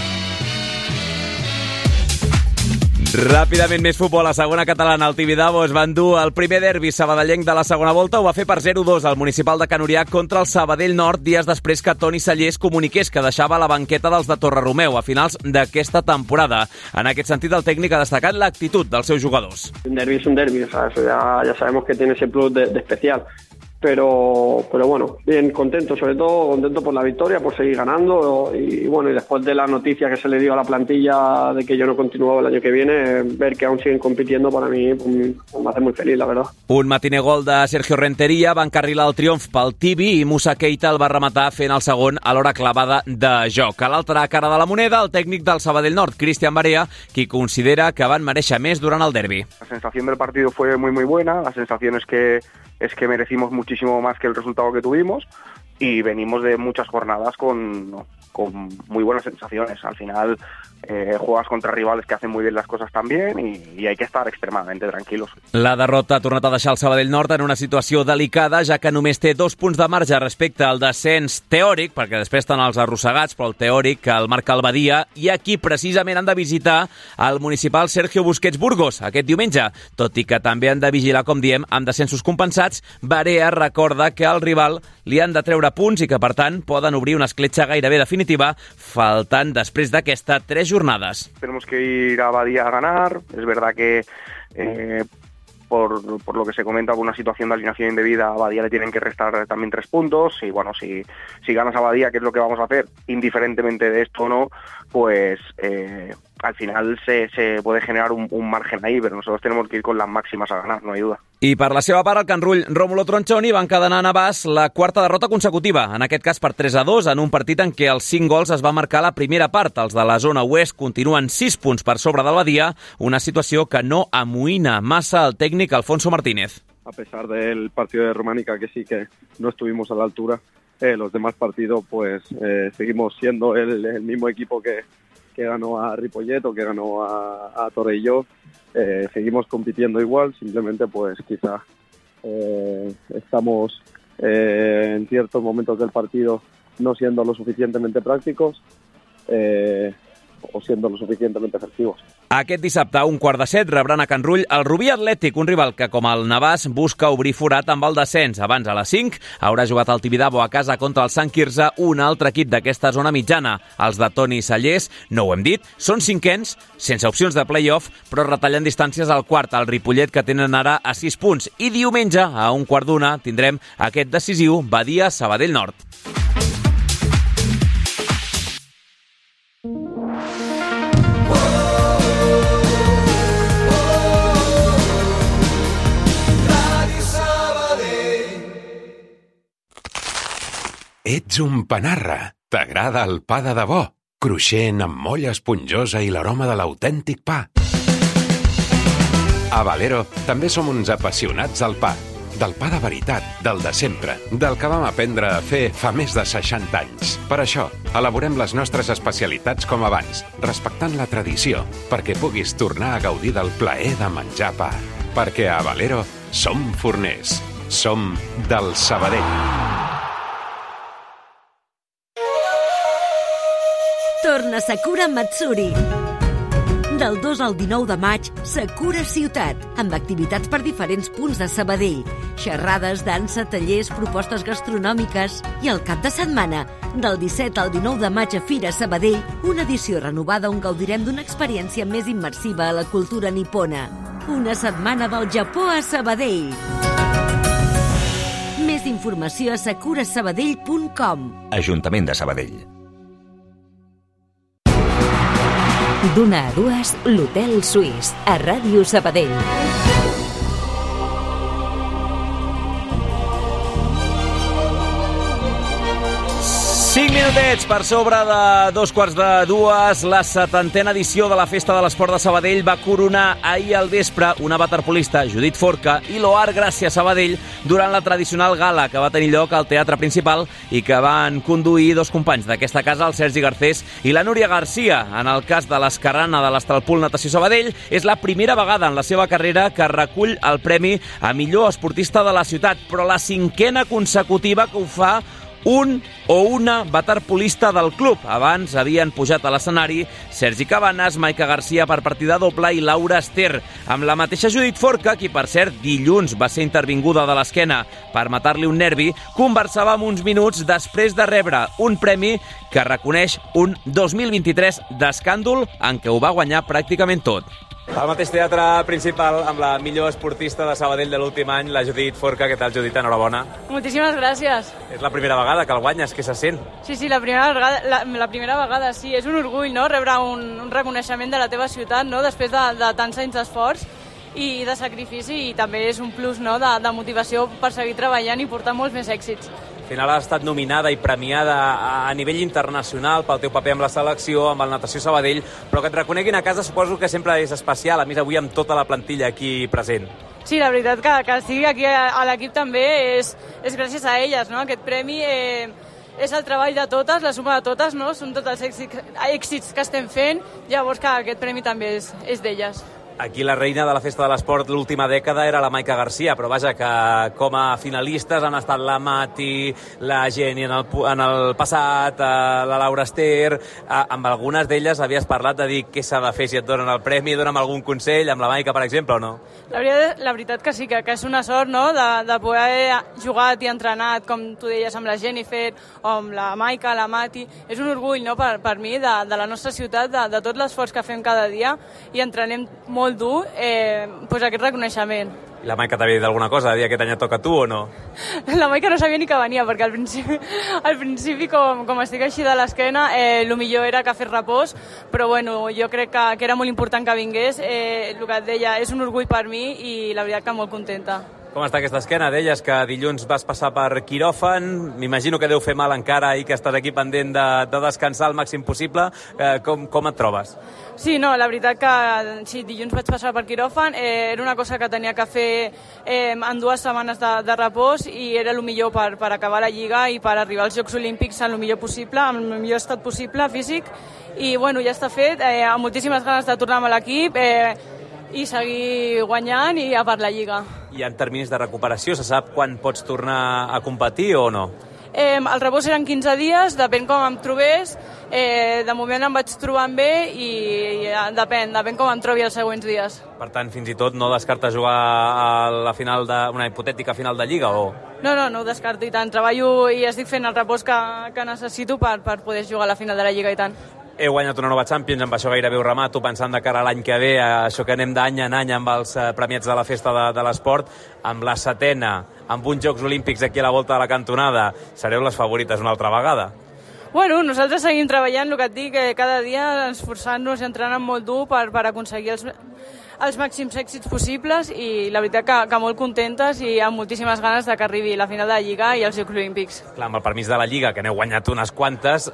Ràpidament més futbol. A segona catalana, el Tibidabo es va endur el primer derbi sabadellenc de la segona volta. Ho va fer per 0-2 al municipal de Can Orià contra el Sabadell Nord, dies després que Toni Sallés comuniqués que deixava la banqueta dels de Torreromeu a finals d'aquesta temporada. En aquest sentit, el tècnic ha destacat l'actitud dels seus jugadors. Un derbi es un derbi, o sea, eso ya sabemos que tiene ese plus de especial. Pero bueno, bien contento, sobre todo contento por la victoria, por seguir ganando, y bueno, y después de la noticia que se le dio a la plantilla de que yo no continuaba el año que viene, ver que aún siguen compitiendo, para mí pues me hace muy feliz, la verdad. Un matiner gol de Sergio Renteria va encarrilar el triomf pel Tibi, i Musa Keita el va rematar fent el segon a l'hora clavada de joc. A l'altra cara de la moneda, el tècnic del Sabadell Nord, Cristian Barea, qui considera que van mereixer més durant el derbi. La sensación del partido fue muy buena, la sensación es que merecimos muchísimo más que el resultado que tuvimos, y venimos de muchas jornadas con muy buenas sensaciones. Al final juegas contra rivales que hacen muy bien las cosas también, y hay que estar extremadamente tranquilos. La derrota ha tornat a deixar el Sabadell Nord en una situació delicada, ja que només té 2 punts de marge respecte al descens teòric, perquè després estan els arrossegats, però el teòric que el marca el Badia, i aquí precisament han de visitar el municipal Sergio Busquets Burgos aquest diumenge. Tot i que també han de vigilar, com diem, amb descensos compensats, Barea recorda que al rival li han de treure punts i que, per tant, poden obrir una escletxa gairebé definitiva, faltant després d'aquesta 3 jornadas. Tenemos que ir a Badia a ganar. Es verdad que por lo que se comenta, por una situación de alineación indebida, a Badia le tienen que restar también 3 puntos, y bueno, si ganas a Badia, que es lo que vamos a hacer, indiferentemente de esto o no, pues al final se puede generar un margen ahí, pero nosotros tenemos que ir con las máximas a ganar, no hay duda. I per la seva part, el Can Rull Rómulo Tronchoni va encadenar a Navàs la quarta derrota consecutiva, en aquest cas per 3-2, en un partit en què els 5 gols es va marcar a la primera part. Els de la zona oest continuen 6 punts per sobre del Badia, una situació que no amoïna massa el tècnic Alfonso Martínez. A pesar del partido de Románica, que sí que no estuvimos a la altura, los demás partidos pues seguimos siendo el mismo equipo que ganó a Ripollet o que ganó a Torelló. Seguimos compitiendo igual, simplemente pues quizá estamos en ciertos momentos del partido no siendo lo suficientemente prácticos o siendo lo suficientemente efectivos. Aquest dissabte, a 6:15, rebran a Can Rull el Rubí Atlètic, un rival que, com el Navàs, busca obrir forat amb el descens. Abans, a les 5, haurà jugat el Tibidabo a casa contra el Sant Quirze, un altre equip d'aquesta zona mitjana. Els de Toni Sallés, no ho hem dit, són 5ens, sense opcions de play-off, però retallen distàncies al quart, al Ripollet, que tenen ara a 6 punts. I diumenge, a 1:15, tindrem aquest decisiu Badia-Sabadell Nord. Ets un panarra. T'agrada el pa de debò? Cruixent, amb molla esponjosa i l'aroma de l'autèntic pa. A Valero també som uns apassionats del pa. Del pa de veritat, del de sempre, del que vam aprendre a fer fa més de 60 anys. Per això, elaborem les nostres especialitats com abans, respectant la tradició, perquè puguis tornar a gaudir del plaer de menjar pa. Perquè a Valero som forners. Som del Sabadell. Torna Sakura Matsuri. Del 2 al 19 de maig, Sakura Ciutat, amb activitats per diferents punts de Sabadell, xerrades, dansa, tallers, propostes gastronòmiques i el cap de setmana, del 17 al 19 de maig a Fira Sabadell, una edició renovada on gaudirem d'una experiència més immersiva a la cultura nipona. Una setmana del Japó a Sabadell. Més informació a sakurasabadell.com. Ajuntament de Sabadell. D'una a dues, l'Hotel Suís, a Ràdio Sabadell. 5 minutets per sobre de 2:15, la 70a edició de la Festa de l'Esport de Sabadell va coronar ahir al vespre una waterpolista, Judit Forca, i l'Oar Gràcia Sabadell durant la tradicional gala que va tenir lloc al Teatre Principal i que van conduir dos companys d'aquesta casa, el Sergi Garcés i la Núria Garcia. En el cas de l'esquerrana de l'Estralpool Natació Sabadell, és la primera vegada en la seva carrera que recull el premi a millor esportista de la ciutat, però la 5a consecutiva que ho fa un o una waterpolista del club. Abans havien pujat a l'escenari Sergi Cabanes, Maica Garcia per partida doble i Laura Ester, amb la mateixa Judit Forca, qui per cert dilluns va ser intervinguda de l'esquena per matar-li un nervi, conversàvem uns minuts després de rebre un premi que reconeix un 2023 d'escàndol en què ho va guanyar pràcticament tot. Al mateix Teatre Principal, amb la millor esportista de Sabadell de l'últim any, la Judit Forca. Què tal, Judit? Enhorabona. Moltíssimes gràcies. És la primera vegada que el guanyes, què se sent? Sí, la primera vegada, sí. És un orgull, no?, rebre un reconeixement de la teva ciutat, no?, després de tants anys d'esforç i de sacrifici, i també és un plus, no?, de motivació per seguir treballant i portar molts més èxits. Al final has estat nominada i premiada a nivell internacional pel teu paper amb la selecció, amb el Natació Sabadell, però que et reconeguin a casa suposo que sempre és especial, a més avui amb tota la plantilla aquí present. Sí, la veritat que estigui aquí a l'equip també és gràcies a elles, no? Aquest premi és el treball de totes, la suma de totes, no? Són tots els èxits que estem fent, llavors que aquest premi també és d'elles. Aquí la reina de la Festa de l'Esport l'última dècada era la Maica Garcia, però vaja, que com a finalistes han estat la Mati, la Geni en el passat, la Laura Ester. Amb algunes d'elles havies parlat de dir què s'ha de fer si et donen el premi, dona'm algun consell, amb la Maica, per exemple, o no? La veritat que sí, que és una sort, no?, de poder haver jugat i entrenat, com tu deies, amb la Jennifer, o amb la Maica, la Mati. És un orgull, no?, per mi, de la nostra ciutat, de tot l'esforç que fem cada dia, i entrenem molt molt dur, pues aquest reconeixement. I la Maica t'havia dit alguna cosa? Dir aquest any et toca a tu o no? La Maica no sabia ni que venia, perquè al principi com estic així de l'esquena, el millor era que fes repòs, però bueno, jo crec que era molt important que vingués. El que et deia, és un orgull per mi i la veritat que molt contenta. Com està aquesta esquena? Deies que dilluns vas passar per quiròfan, m'imagino que deu fer mal encara i que estàs aquí pendent de descansar el màxim possible. Com et trobes? Sí, no, la veritat que sí, dilluns vaig passar per quiròfan, era una cosa que tenia que fer en 2 setmanes de repòs i era el millor per acabar la Lliga i per arribar als Jocs Olímpics en el millor possible, en el millor estat possible físic, i bueno, ja està fet, amb moltíssimes ganes de tornar amb l'equip i seguir guanyant i a per la Lliga. I en termes de recuperació, se sap quan pots tornar a competir o no? El repòs eren 15 dies, depèn com em trobés. De moment em vaig trobant bé i depèn com em trobi els següents dies. Per tant, fins i tot no descartes jugar a la final una hipotètica final de Lliga o...? No ho descarto i tant. Treballo i estic fent el repòs que necessito per poder jugar a la final de la Lliga i tant. Heu guanyat una nova Champions, amb això gairebé ho remato, pensant de cara a l'any que ve, això que anem d'any en any amb els premiats de la Festa de l'Esport, amb la 7ª, amb uns Jocs Olímpics aquí a la volta de la cantonada, sereu les favorites una altra vegada? Bueno, nosaltres seguim treballant, el que et dic, cada dia esforçant-nos i entrenant molt dur per aconseguir els màxims èxits possibles i la veritat que molt contentes i amb moltíssimes ganes de que arribi la final de la Lliga i els Jocs Olímpics. Clar, amb el permís de la Lliga, que n'heu guanyat unes quantes,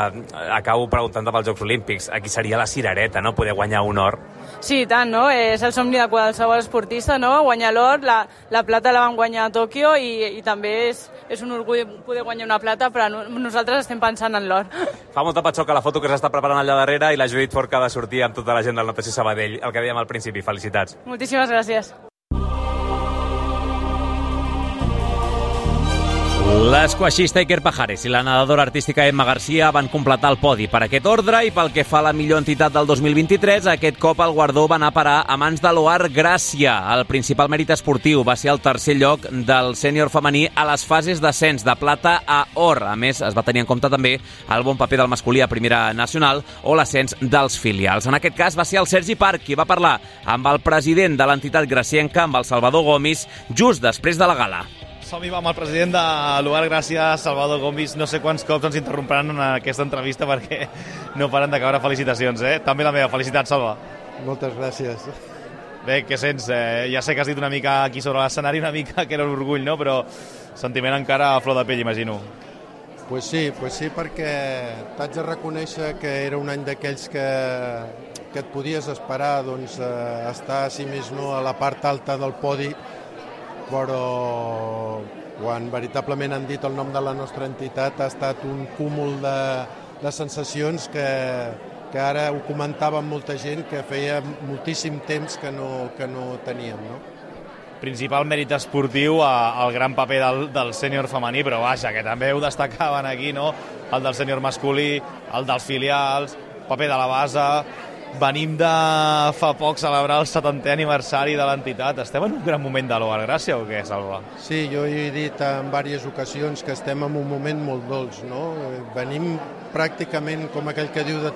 acabo preguntant-te pels Jocs Olímpics. Aquí seria la cirereta, no?, poder guanyar un or. Sí, tant, no? És el somni de qualsevol esportista, no?, guanyar l'or, la plata la vam guanyar a Tòquio i també és un orgull poder guanyar una plata, però nosaltres estem pensant en l'or. Fa molta patxoca la foto que s'està preparant allà darrere i la Judit Forca ha de sortir amb tota la gent del Natació Sabadell, el que dèiem al principi. Felicitats. Moltíssimes gràcies. L'esquaixista Iker Pajares i la nedadora artística Emma Garcia van completar el podi per aquest ordre i pel que fa a la millor entitat del 2023, aquest cop el guardó va anar a parar a mans de l'Oar Gràcia. El principal mèrit esportiu va ser el 3è lloc del sènior femení a les fases d'ascens de plata a or. A més, es va tenir en compte també el bon paper del masculí a primera nacional o l'ascens dels filials. En aquest cas va ser el Sergi Parc qui va parlar amb el president de l'entitat gracienca, amb el Salvador Gomis, just després de la gala. Som-hi amb el president de l'Oar Gràcia, Salvador Gomis. No sé quants cops ens interrompiran en aquesta entrevista perquè no paren de caure felicitacions, També la meva. Felicitats, Salva. Moltes gràcies. Bé, què sents? Ja sé que has dit una mica aquí sobre l'escenari, una mica que era un orgull, no? Però sentiment encara a flor de pell, imagino. Pues sí, perquè t'haig de reconèixer que era un any d'aquells que et podies esperar estar, si més no, a la part alta del podi, però quan veritablement han dit el nom de la nostra entitat ha estat un cúmul de sensacions que ara ho comentava amb molta gent que feia moltíssim temps que no teníem, no? Principal mèrit esportiu al gran paper del sènior femení, però vaja, que també ho destacaven aquí, no? El del sènior masculí, el dels filials, paper de la base. Venim de fa poc celebrar el 70è aniversari de l'entitat. Estem en un gran moment de l'Oar Gràcia o què, Salva? Sí, jo he dit en diverses ocasions que estem en un moment molt dolç, no? Venim pràcticament, com aquell que diu, de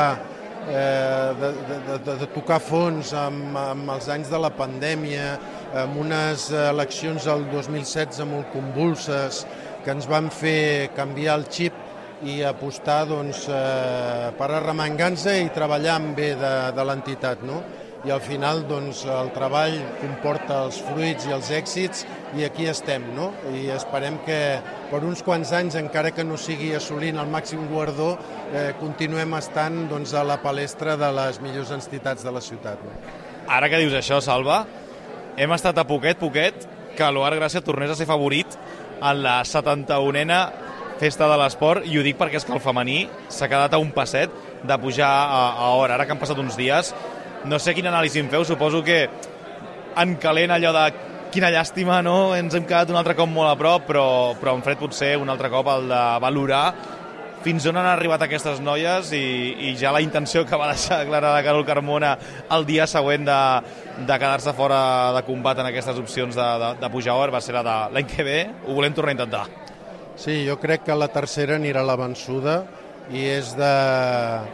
tocar fons amb els anys de la pandèmia, amb unes eleccions del 2016 molt convulses que ens van fer canviar el xip i apostar per arremangar-nos i treballar bé de l'entitat, no? I al final el treball comporta els fruits i els èxits i aquí estem, no? I esperem que per uns quants anys, encara que no sigui assolint el màxim guardó, continuem estant a la palestra de les millors entitats de la ciutat. No? Ara que dius això, Salva, hem estat a poquet que l'Oar Gràcia tornés a ser favorit en la 71a Festa de l'Esport, i ho dic perquè és que el femení s'ha quedat a un passet de pujar a or. Ara que han passat uns dies, no sé quin anàlisi en feu, suposo que en calent allò de quina llàstima, no? Ens hem quedat un altre cop molt a prop, però en fred potser un altre cop el de valorar fins on han arribat aquestes noies i ja la intenció que va deixar clara la Carol Carmona el dia següent de quedar-se fora de combat en aquestes opcions de pujar a or va ser la de l'any que ve, ho volem tornar a intentar. Sí, jo crec que la tercera anirà la vençuda i és de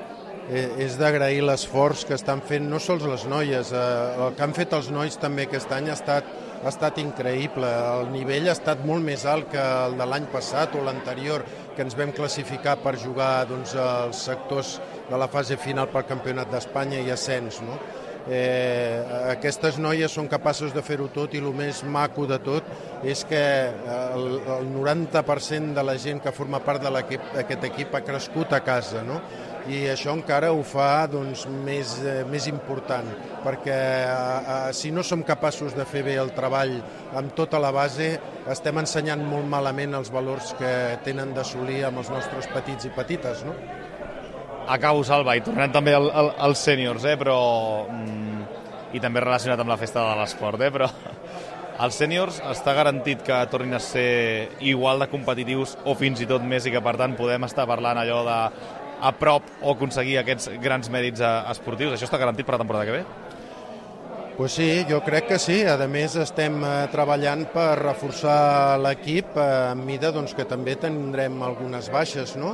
és d'agrair l'esforç que estan fent no sols les noies, el que han fet els nois també aquest any ha estat increïble. El nivell ha estat molt més alt que el de l'any passat o l'anterior, que ens vam classificar per jugar als sectors de la fase final pel Campionat d'Espanya i ascens, no? Aquestes noies són capaces de fer-ho tot i el més maco de tot és que el 90% de la gent que forma part d'aquest equip ha crescut a casa, no? I això encara ho fa més important, perquè si no som capaços de fer bé el treball amb tota la base, estem ensenyant molt malament els valors que tenen d'assolir amb els nostres petits i petites, no? Acabo, Salva, i tornem també als sèniors, però i també relacionat amb la festa de l'esport, però els sèniors està garantit que tornin a ser igual de competitius o fins i tot més, i que per tant podem estar parlant allò de a prop o aconseguir aquests grans mèrits esportius. Això està garantit per la temporada que ve? Pues sí, jo crec que sí. A més, estem treballant per reforçar l'equip a mida que també tindrem algunes baixes, no?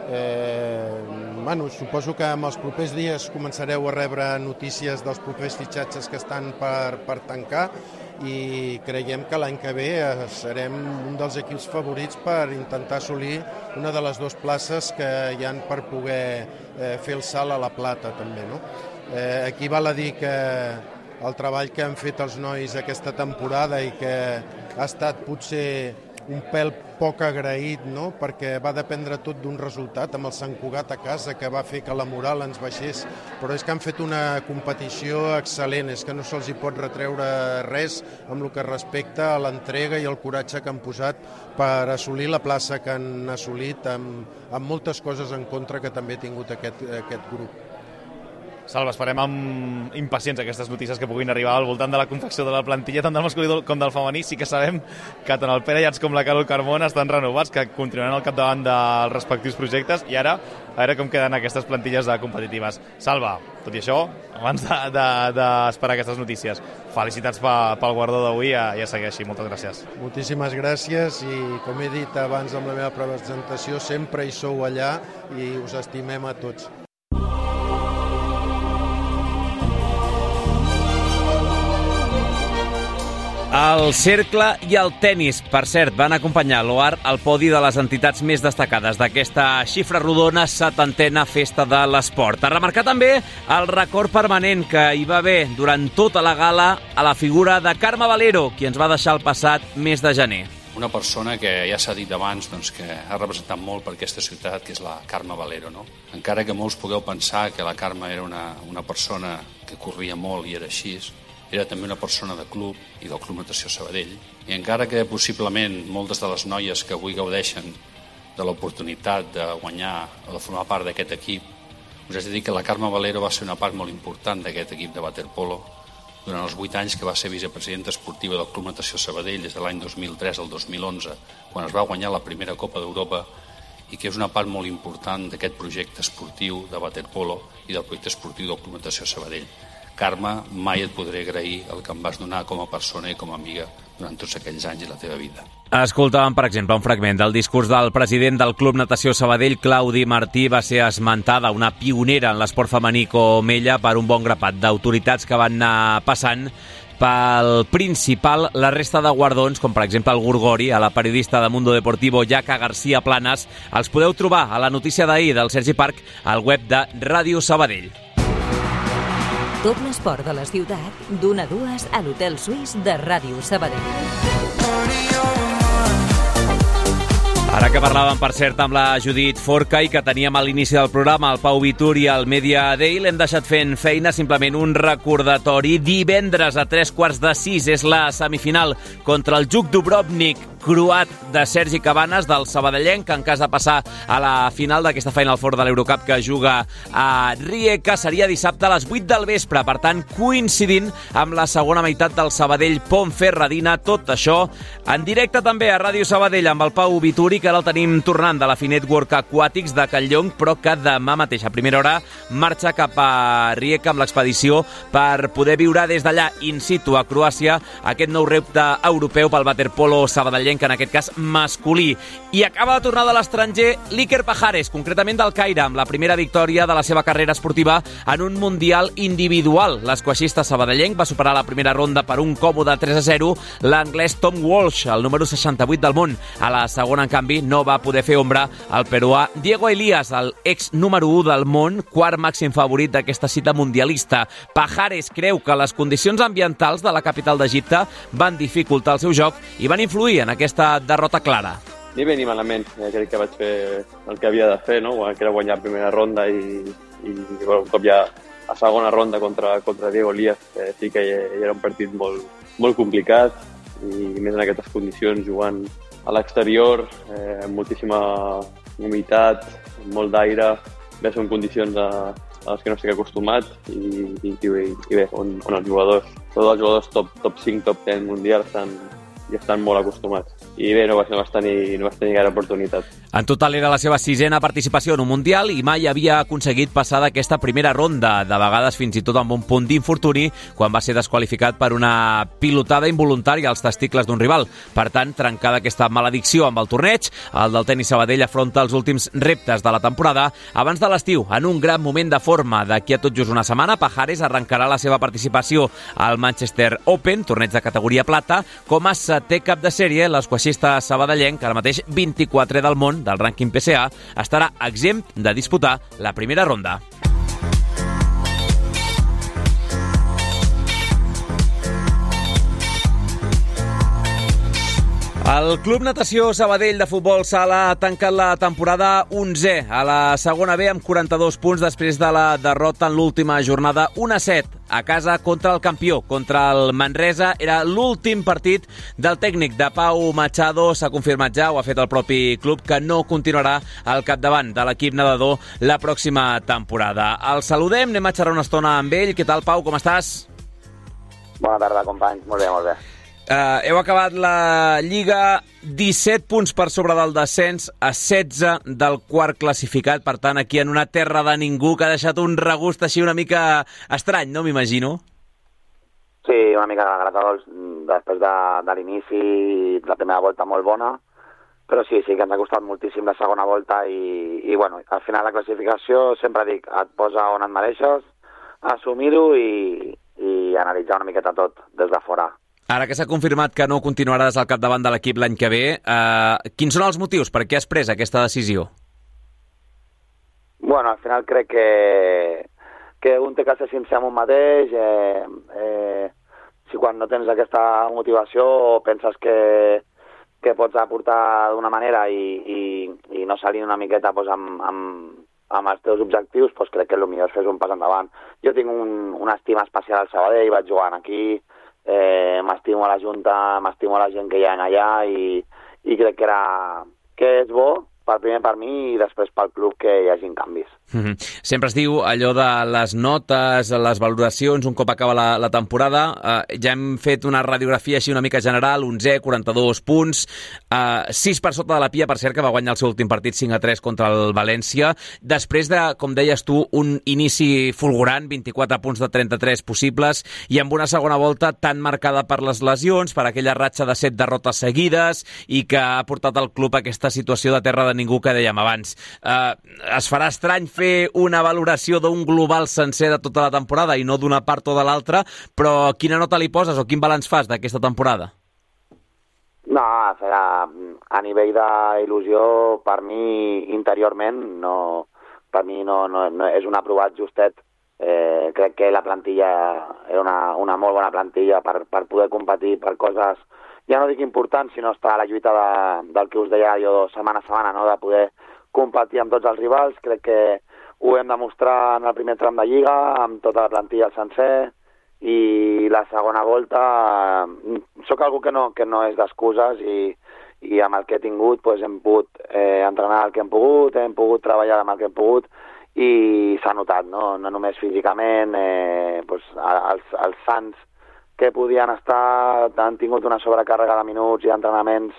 Suposo que en els propers dies començareu a rebre notícies dels propers fitxatges que estan per tancar i creiem que l'any que ve serem un dels equips favorits per intentar assolir una de les dues places que hi han per poder fer el salt a la plata també, no? Aquí val a dir que el treball que han fet els nois aquesta temporada i que ha estat potser un pèl poc agraït, no? Perquè va dependre tot d'un resultat amb el Sant Cugat a casa que va fer que la moral ens baixés, però és que han fet una competició excel·lent, és que no se'ls hi pot retreure res amb el que respecta a l'entrega i el coratge que han posat per assolir la plaça que han assolit amb moltes coses en contra que també ha tingut aquest grup. Salva, esperem amb impacients aquestes notícies que puguin arribar al voltant de la confecció de la plantilla, tant del masculí com del femení. Sí que sabem que tant el Pere Llats com la Carol Carmona estan renovats, que continuaran al capdavant dels respectius projectes, i ara a veure com queden aquestes plantilles competitives. Salva, tot i això, abans d'esperar aquestes notícies, felicitats pel guardó d'avui i a seguir així. Moltes gràcies. Moltíssimes gràcies i, com he dit abans amb la meva presentació, sempre hi sou allà i us estimem a tots. El cercle i el tennis, per cert, van acompanyar l'OAR al podi de les entitats més destacades d'aquesta xifra rodona 70a Festa de l'Esport. A remarcar també el record permanent que hi va haver durant tota la gala a la figura de Carme Valero, qui ens va deixar el passat mes de gener. Una persona que ja s'ha dit abans que ha representat molt per aquesta ciutat, que és la Carme Valero, no? Encara que molts pugueu pensar que la Carme era una persona que corria molt i era així, era també una persona de club i del Club Natació Sabadell, i encara que possiblement moltes de les noies que avui gaudeixen de l'oportunitat de guanyar o de formar part d'aquest equip, us haig de dir que la Carme Valero va ser una part molt important d'aquest equip de waterpolo durant els 8 anys que va ser vicepresidenta esportiva del Club Natació Sabadell des de l'any 2003 al 2011, quan es va guanyar la primera Copa d'Europa, i que és una part molt important d'aquest projecte esportiu de waterpolo i del projecte esportiu del Club Natació Sabadell. Carme, mai et podré agrair el que em vas donar com a persona i com a amiga durant tots aquells anys i la teva vida. Escoltàvem, per exemple, un fragment del discurs del president del Club Natació Sabadell, Claudi Martí. Va ser esmentada una pionera en l'esport femení com ella per un bon grapat d'autoritats que van anar passant pel principal. La resta de guardons, com per exemple el Gorgori, a la periodista de Mundo Deportivo Jaca García Planas, els podeu trobar a la notícia d'ahir del Sergi Parc al web de Ràdio Sabadell. Tot l'esport de la ciutat, d'1 a 2 a l'Hotel Suís de Ràdio Sabadell. Ara que parlàvem, per cert, amb la Judit Forca i que teníem a l'inici del programa el Pau Vitur i el Media Day, l'hem deixat fent feina, simplement un recordatori. Divendres a 5:45 és la semifinal contra el Juk Dubrovnik croat de Sergi Cabanes, del sabadellenc, que en cas de passar a la final d'aquesta Final Four de l'Eurocup que juga a Rijeka, seria dissabte a les 8 del vespre, per tant, coincidint amb la segona meitat del Sabadell Ponferradina. Tot això en directe també a Ràdio Sabadell amb el Pau Vituri, que ara el tenim tornant de la Finet Work Aquàtics de Catlllong, però que demà mateix, a primera hora, marxa cap a Rijeka amb l'expedició per poder viure des d'allà in situ a Croàcia aquest nou repte europeu pel waterpolo sabadellenc, en aquest cas masculí. I acaba de tornar de l'estranger l'Iker Pajares, concretament del Caire, amb la primera victòria de la seva carrera esportiva en un mundial individual. L'esquaixista sabadellenc va superar la primera ronda per un còmode 3-0 l'anglès Tom Walsh, el número 68 del món. A la segona, en canvi, no va poder fer ombra al peruà Diego Elías, el ex número 1 del món, quart màxim favorit d'aquesta cita mundialista. Pajares creu que les condicions ambientals de la capital d'Egipte van dificultar el seu joc i van influir en aquesta derrota clara. Ni bé ni malament, crec que vaig fer el que havia de fer, no? Que era guanyar primera ronda i un cop ja a segona ronda contra Diego Elías, sí que era un partit molt complicat i més en aquestes condicions, jugant a l'exterior, amb moltíssima humitat, molt d'aire, bé, són condicions a les que no estic acostumat i bé, on els jugadors, tots els jugadors top 5, top 10 mundials estan molt acostumats. I bé, no vas tenir gaire oportunitat. En total era la seva 6a participació en un Mundial i mai havia aconseguit passar d'aquesta primera ronda, de vegades fins i tot amb un punt d'infortuni, quan va ser desqualificat per una pilotada involuntària als testicles d'un rival. Per tant, trencada aquesta maledicció amb el torneig, el del tenis Sabadell afronta els últims reptes de la temporada abans de l'estiu, en un gran moment de forma. D'aquí a tot just una setmana, Pajares arrencarà la seva participació al Manchester Open, torneig de categoria plata, com a 7è cap de sèrie. L'esquaixista sabadellenc, ara mateix 24è del món del rànquing PSA, estarà exempt de disputar la primera ronda. El Club Natació Sabadell de futbol sala ha tancat la temporada 11è a la segona B amb 42 punts després de la derrota en l'última jornada 1-7 a casa contra el campió, contra el Manresa. Era l'últim partit del tècnic de Pau Machado. S'ha confirmat ja, ho ha fet el propi club, que no continuarà al capdavant de l'equip nedador la pròxima temporada. El saludem, anem a xerrar una estona amb ell. Què tal, Pau, com estàs? Bona tarda, companys. Molt bé, molt bé. Heu acabat la Lliga 17 punts per sobre del descens, a 16 del quart classificat. Per tant, aquí en una terra de ningú que ha deixat un regust així una mica estrany, no m'imagino? Sí, una mica de gratadols després de l'inici, la primera volta molt bona, però sí que ens ha costat moltíssim la segona volta i bueno, al final la classificació, sempre dic, et posa on et mereixes, assumir-ho i analitzar una miqueta tot des de fora. Ara que s'ha confirmat que no continuaràs al capdavant de l'equip l'any que ve, quins són els motius? Per què has pres aquesta decisió? Bueno, al final crec que un té que ser sincer amb un mateix. Si quan no tens aquesta motivació penses que pots aportar d'una manera i no salir una miqueta doncs, amb els teus objectius, doncs crec que el millor és fer un pas endavant. Jo tinc una estima especial al Sabadell, vaig jugant aquí, m'estimo a la Junta, m'estimo a la gent que hi ha allà i crec que és bo, primer per mi i després pel club, que hi hagin canvis. Sempre es diu allò de les notes, les valoracions, un cop acaba la temporada. Ja hem fet una radiografia així una mica general, 11è, 42 punts, 6 per sota de la Pia, per cert, que va guanyar el seu últim partit 5-3 contra el València. Després de, com deies tu, un inici fulgurant, 24 punts de 33 possibles, i amb una segona volta tan marcada per les lesions, per aquella ratxa de 7 derrotes seguides, i que ha portat al club a aquesta situació de terra de ningú que dèiem abans. Es farà estrany fer una valoració d'un global sencer de tota la temporada i no d'una part o de l'altra, però quina nota li poses o quin balanç fas d'aquesta temporada? No, a nivell d'il·lusió, per mi, interiorment, per mi no és un aprovat justet. Crec que la plantilla era una molt bona plantilla per poder competir per coses, ja no dic importants, sinó estar a la lluita del que us deia jo setmana a setmana, no? De poder competir amb tots els rivals. Crec que ho hem demostrat en el primer tram de Lliga, amb tota la plantilla al sencer, i la segona volta sóc algú que no és d'excuses i amb el que he tingut hem pogut entrenar el que hem pogut treballar amb el que hem pogut, i s'ha notat, no només físicament, els sants que podien estar han tingut una sobrecàrrega de minuts i entrenaments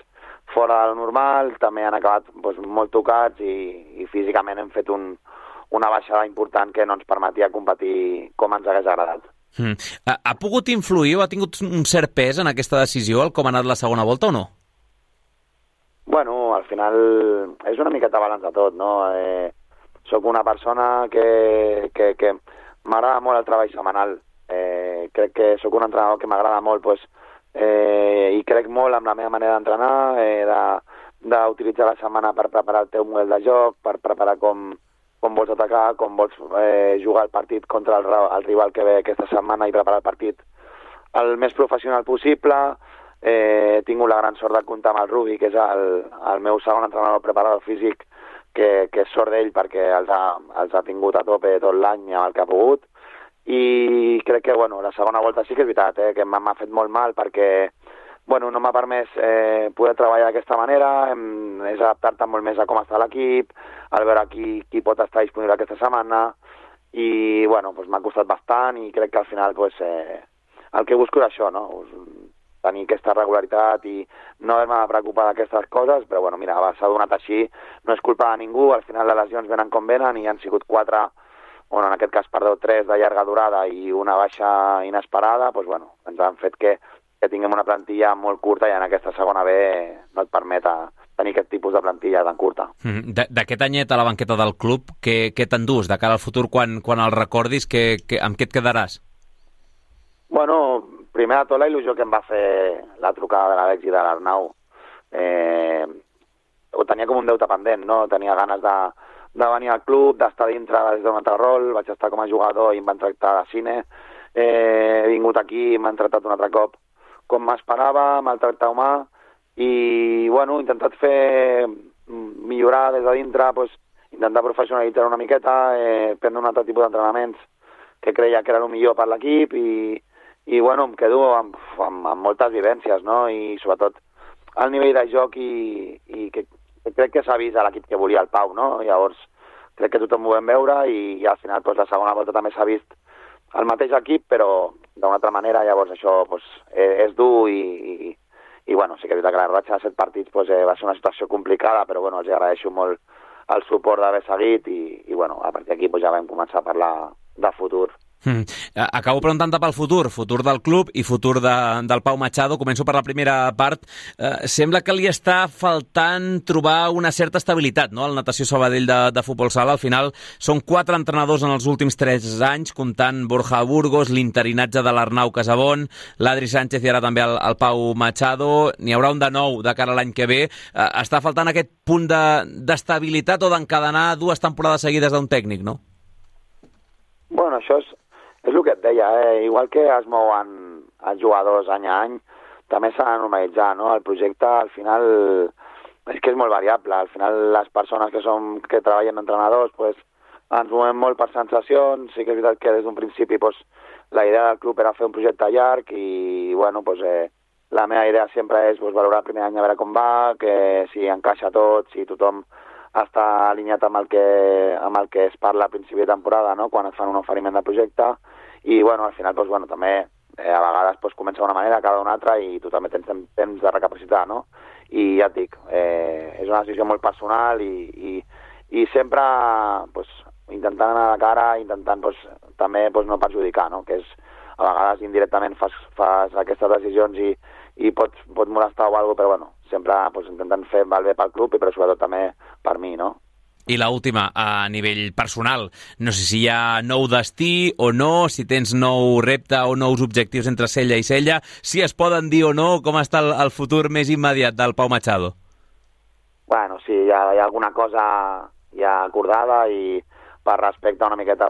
fora del normal, també han acabat molt tocats i físicament hem fet una baixada important que no ens permetia competir com ens hagués agradat. Ha pogut influir o ha tingut un cert pes en aquesta decisió el com ha anat la segona volta o no? Bueno, al final és una miqueta balanç de tot, no? Soc una persona que m'agrada molt el treball setmanal. Crec que sóc un entrenador que m'agrada molt, i crec molt en la meva manera d'entrenar, d'utilitzar la setmana per preparar el teu model de joc, per preparar com vols atacar, com vols jugar el partit contra el rival que ve aquesta setmana i preparar el partit el més professional possible. He tingut la gran sort de comptar amb el Rubi, que és el meu segon entrenador preparador físic, que és sort d'ell perquè els ha tingut a tope tot l'any amb el que ha pogut. I crec que la segona volta sí que és veritat, que m'ha fet molt mal perquè no m'ha permès poder treballar d'aquesta manera, és adaptar-te molt més a com està l'equip, al veure qui pot estar disponible aquesta setmana, i m'ha costat bastant i crec que al final el que busco és això, no? Tenir aquesta regularitat i no haver-me de preocupar d'aquestes coses, però mira, s'ha donat així, no és culpa de ningú, al final les lesions venen com venen i han sigut 4, en aquest cas, 3 de llarga durada i una baixa inesperada, ens han fet que tinguem una plantilla molt curta i en aquesta segona B no et permet tenir aquest tipus de plantilla tan curta. D'aquest anyet a la banqueta del club, què t'endús de cara al futur quan el recordis? Amb què et quedaràs? Primer de tot la il·lusió que em va fer la trucada de l'Àlex i de l'Arnau. Ho tenia com un deute pendent, no? Tenia ganes de venir al club, d'estar dintre des d'un altre rol, vaig estar com a jugador i em van tractar de cine. He vingut aquí i m'han tractat un altre cop com m'esperava, maltractar humà, i he intentat millorar des de dintre, intentar professionalitzar una miqueta, prendre un altre tipus d'entrenaments que creia que era el millor per l'equip i em quedo amb moltes vivències, no? I sobretot el nivell de joc i que crec que s'ha vist a l'equip que volia el Pau, no? Llavors crec que tothom ho vam veure i al final la segona volta també s'ha vist el mateix equip, però d'una altra manera. Llavors això és dur i sí que és veritat que la ratxa de 7 partits va ser una situació complicada, però els agraeixo molt el suport d'haver seguit i a partir d'aquí ja vam començar a parlar de futur. Acabo preguntant-te pel futur del club i futur del Pau Machado. Començo per la primera part. Sembla que li està faltant trobar una certa estabilitat, no?, al Natació Sabadell de futbol sala. Al final són 4 entrenadors en els últims 3 anys, comptant Borja Burgos, l'interinatge de l'Arnau Casabón, l'Adri Sánchez i ara també el Pau Machado. N'hi haurà un de nou de cara a l'any que ve. Està faltant aquest punt d'estabilitat o d'encadenar 2 temporades seguides d'un tècnic, no? Això és el que et deia, igual que es mouen els jugadors any a any, també s'ha de normalitzar, no? El projecte, al final, és que és molt variable. Al final, les persones que treballen d'entrenadors, ens movem molt per sensacions. Sí que és veritat que des d'un principi la idea del club era fer un projecte llarg i, la meva idea sempre és valorar el primer any a veure com va, que si encaixa tot, si tothom està alineat amb el que es parla a principi de temporada, no?, quan et fan un oferiment de projecte, i al final també a vegades comença d'una manera, acaba d'una altra i tu també tens temps de recapacitar, no? I ja et dic, és una decisió molt personal i sempre intentant anar de cara, intentant també no perjudicar, no?, que és a vegades indirectament fas aquestes decisions i pot molestar o alguna cosa, però sempre intentant fer el bé pel club, però sobretot també per mi, no? I l'última, a nivell personal, no sé si hi ha nou destí o no, si tens nou repte o nous objectius entre Sella i Sella, si es poden dir o no, com està el futur més immediat del Pau Machado? Sí, hi ha alguna cosa ja acordada i per respecte una miqueta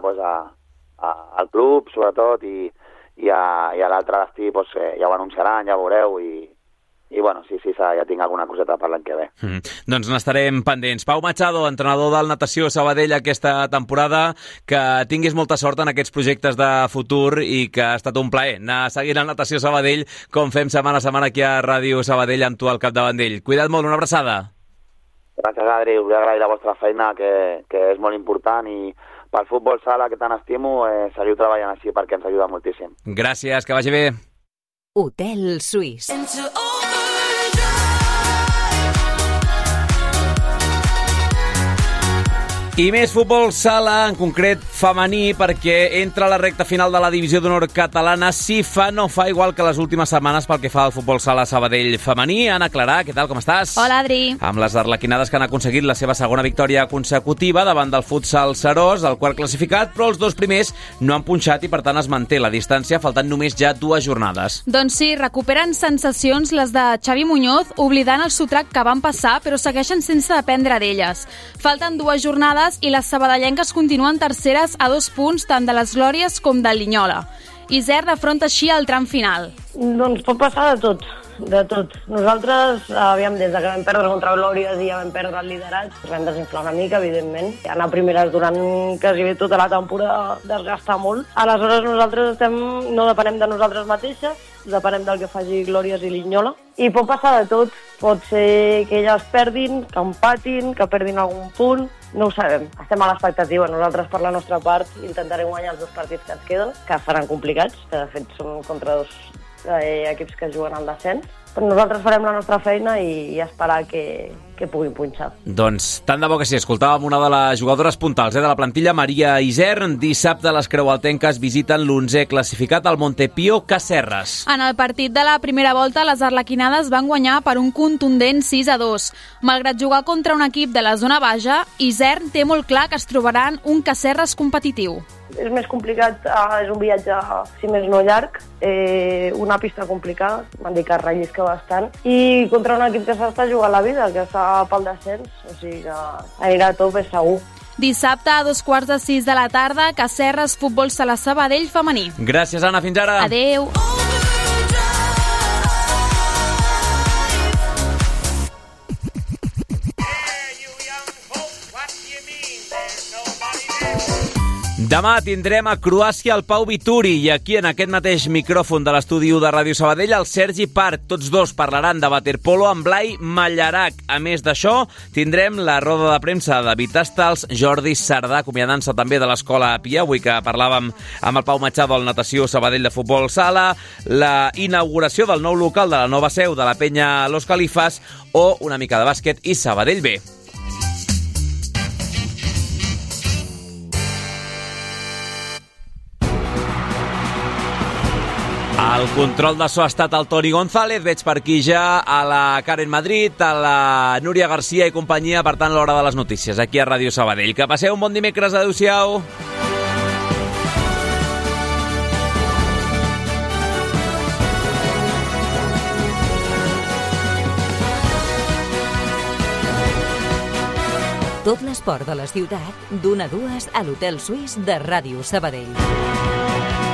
al club, sobretot, i a l'altre destí ja ho anunciaran, ja ho veureu, i sí, ja tinc alguna coseta per l'any que ve. Doncs n'estarem pendents. Pau Machado, entrenador del Natació Sabadell aquesta temporada, que tinguis molta sort en aquests projectes de futur i que ha estat un plaer anar seguint el Natació Sabadell com fem setmana a setmana aquí a Ràdio Sabadell amb tu al capdavant d'ell. Cuida't molt, una abraçada. Gràcies, Adri, us vull agrair la vostra feina, que és molt important, i pel futbol sala, que tant estimo, seguiu treballant així perquè ens ajuda moltíssim. Gràcies, que vagi bé. Hotel Suís. I més futbol sala, en concret femení, perquè entra a la recta final de la divisió d'honor catalana. Si fa, no fa, igual que les últimes setmanes pel que fa al futbol sala Sabadell femení. Anna Clarà, què tal, com estàs? Hola, Adri. Amb les arlequinades que han aconseguit la seva segona victòria consecutiva davant del futsal Serós, el quart classificat, però els dos primers no han punxat i per tant es manté la distància, faltant només ja 2 jornades. Doncs sí, recuperen sensacions les de Xavi Muñoz, oblidant el sotrac que van passar, però segueixen sense dependre d'elles. Falten 2 jornades i les sabadellenques continuen terceres a 2 punts tant de les Glòries com del Linyola. Isern afronta així el tram final. Doncs pot passar de tot, de tot. Nosaltres, des que vam perdre contra Glòries i ja vam perdre el liderat, ens vam desinflar una mica, evidentment. Anar primeres durant quasi bé tota la temporada desgasta molt. Aleshores nosaltres no depenem de nosaltres mateixes, depenem del que faci Glòries i Linyola. I pot passar de tot. Pot ser que elles perdin, que empatin, que perdin algun punt. No ho sabem. Estem a l'expectativa. Nosaltres, per la nostra part, intentarem guanyar els 2 partits que ens queden, que seran complicats, que de fet són contra 2 equips que juguen al descens. Però nosaltres farem la nostra feina i esperar que puguin punxar. Doncs tant de bo que sí. Escoltàvem una de les jugadores puntals de la plantilla, Maria Isern. Dissabte les creualtenques visiten l'11è classificat al Montepío Casserres. En el partit de la primera volta, les arlequinades van guanyar per un contundent 6-2. Malgrat jugar contra un equip de la zona baja, Isern té molt clar que es trobaran un Casserres competitiu. És més complicat, és un viatge, si més no llarg, una pista complicada, m'han dit que es rellisca bastant, i contra un equip que s'està jugant la vida, que està pel descens, o sigui que anirà a tope segur. Dissabte a 5:45 de la tarda, Casserres Futbol Sala Sabadell femení. Gràcies, Anna, fins ara. Adeu. Demà tindrem a Croàcia el Pau Vituri i aquí en aquest mateix micròfon de l'estudi 1 de Ràdio Sabadell el Sergi Parc. Tots dos parlaran de waterpolo amb Blai Mallarac. A més d'això, tindrem la roda de premsa de Vitastals, Jordi Sardà, acomiadant-se també de l'Escola Pia, avui que parlàvem amb el Pau Machado al Natació Sabadell de Futbol Sala, la inauguració del nou local de la nova seu de la penya Los Califas o una mica de bàsquet i Sabadell B. El control de so ha estat el Toni González, veig per aquí ja a la Karen Madrid, a la Núria Garcia i companyia, per tant l'hora de les notícies aquí a Ràdio Sabadell. Que passeu un bon dimecres, adéu-siau. Tot l'esport de la ciutat, d'1 a 2 a l'Hotel Suís de Ràdio Sabadell.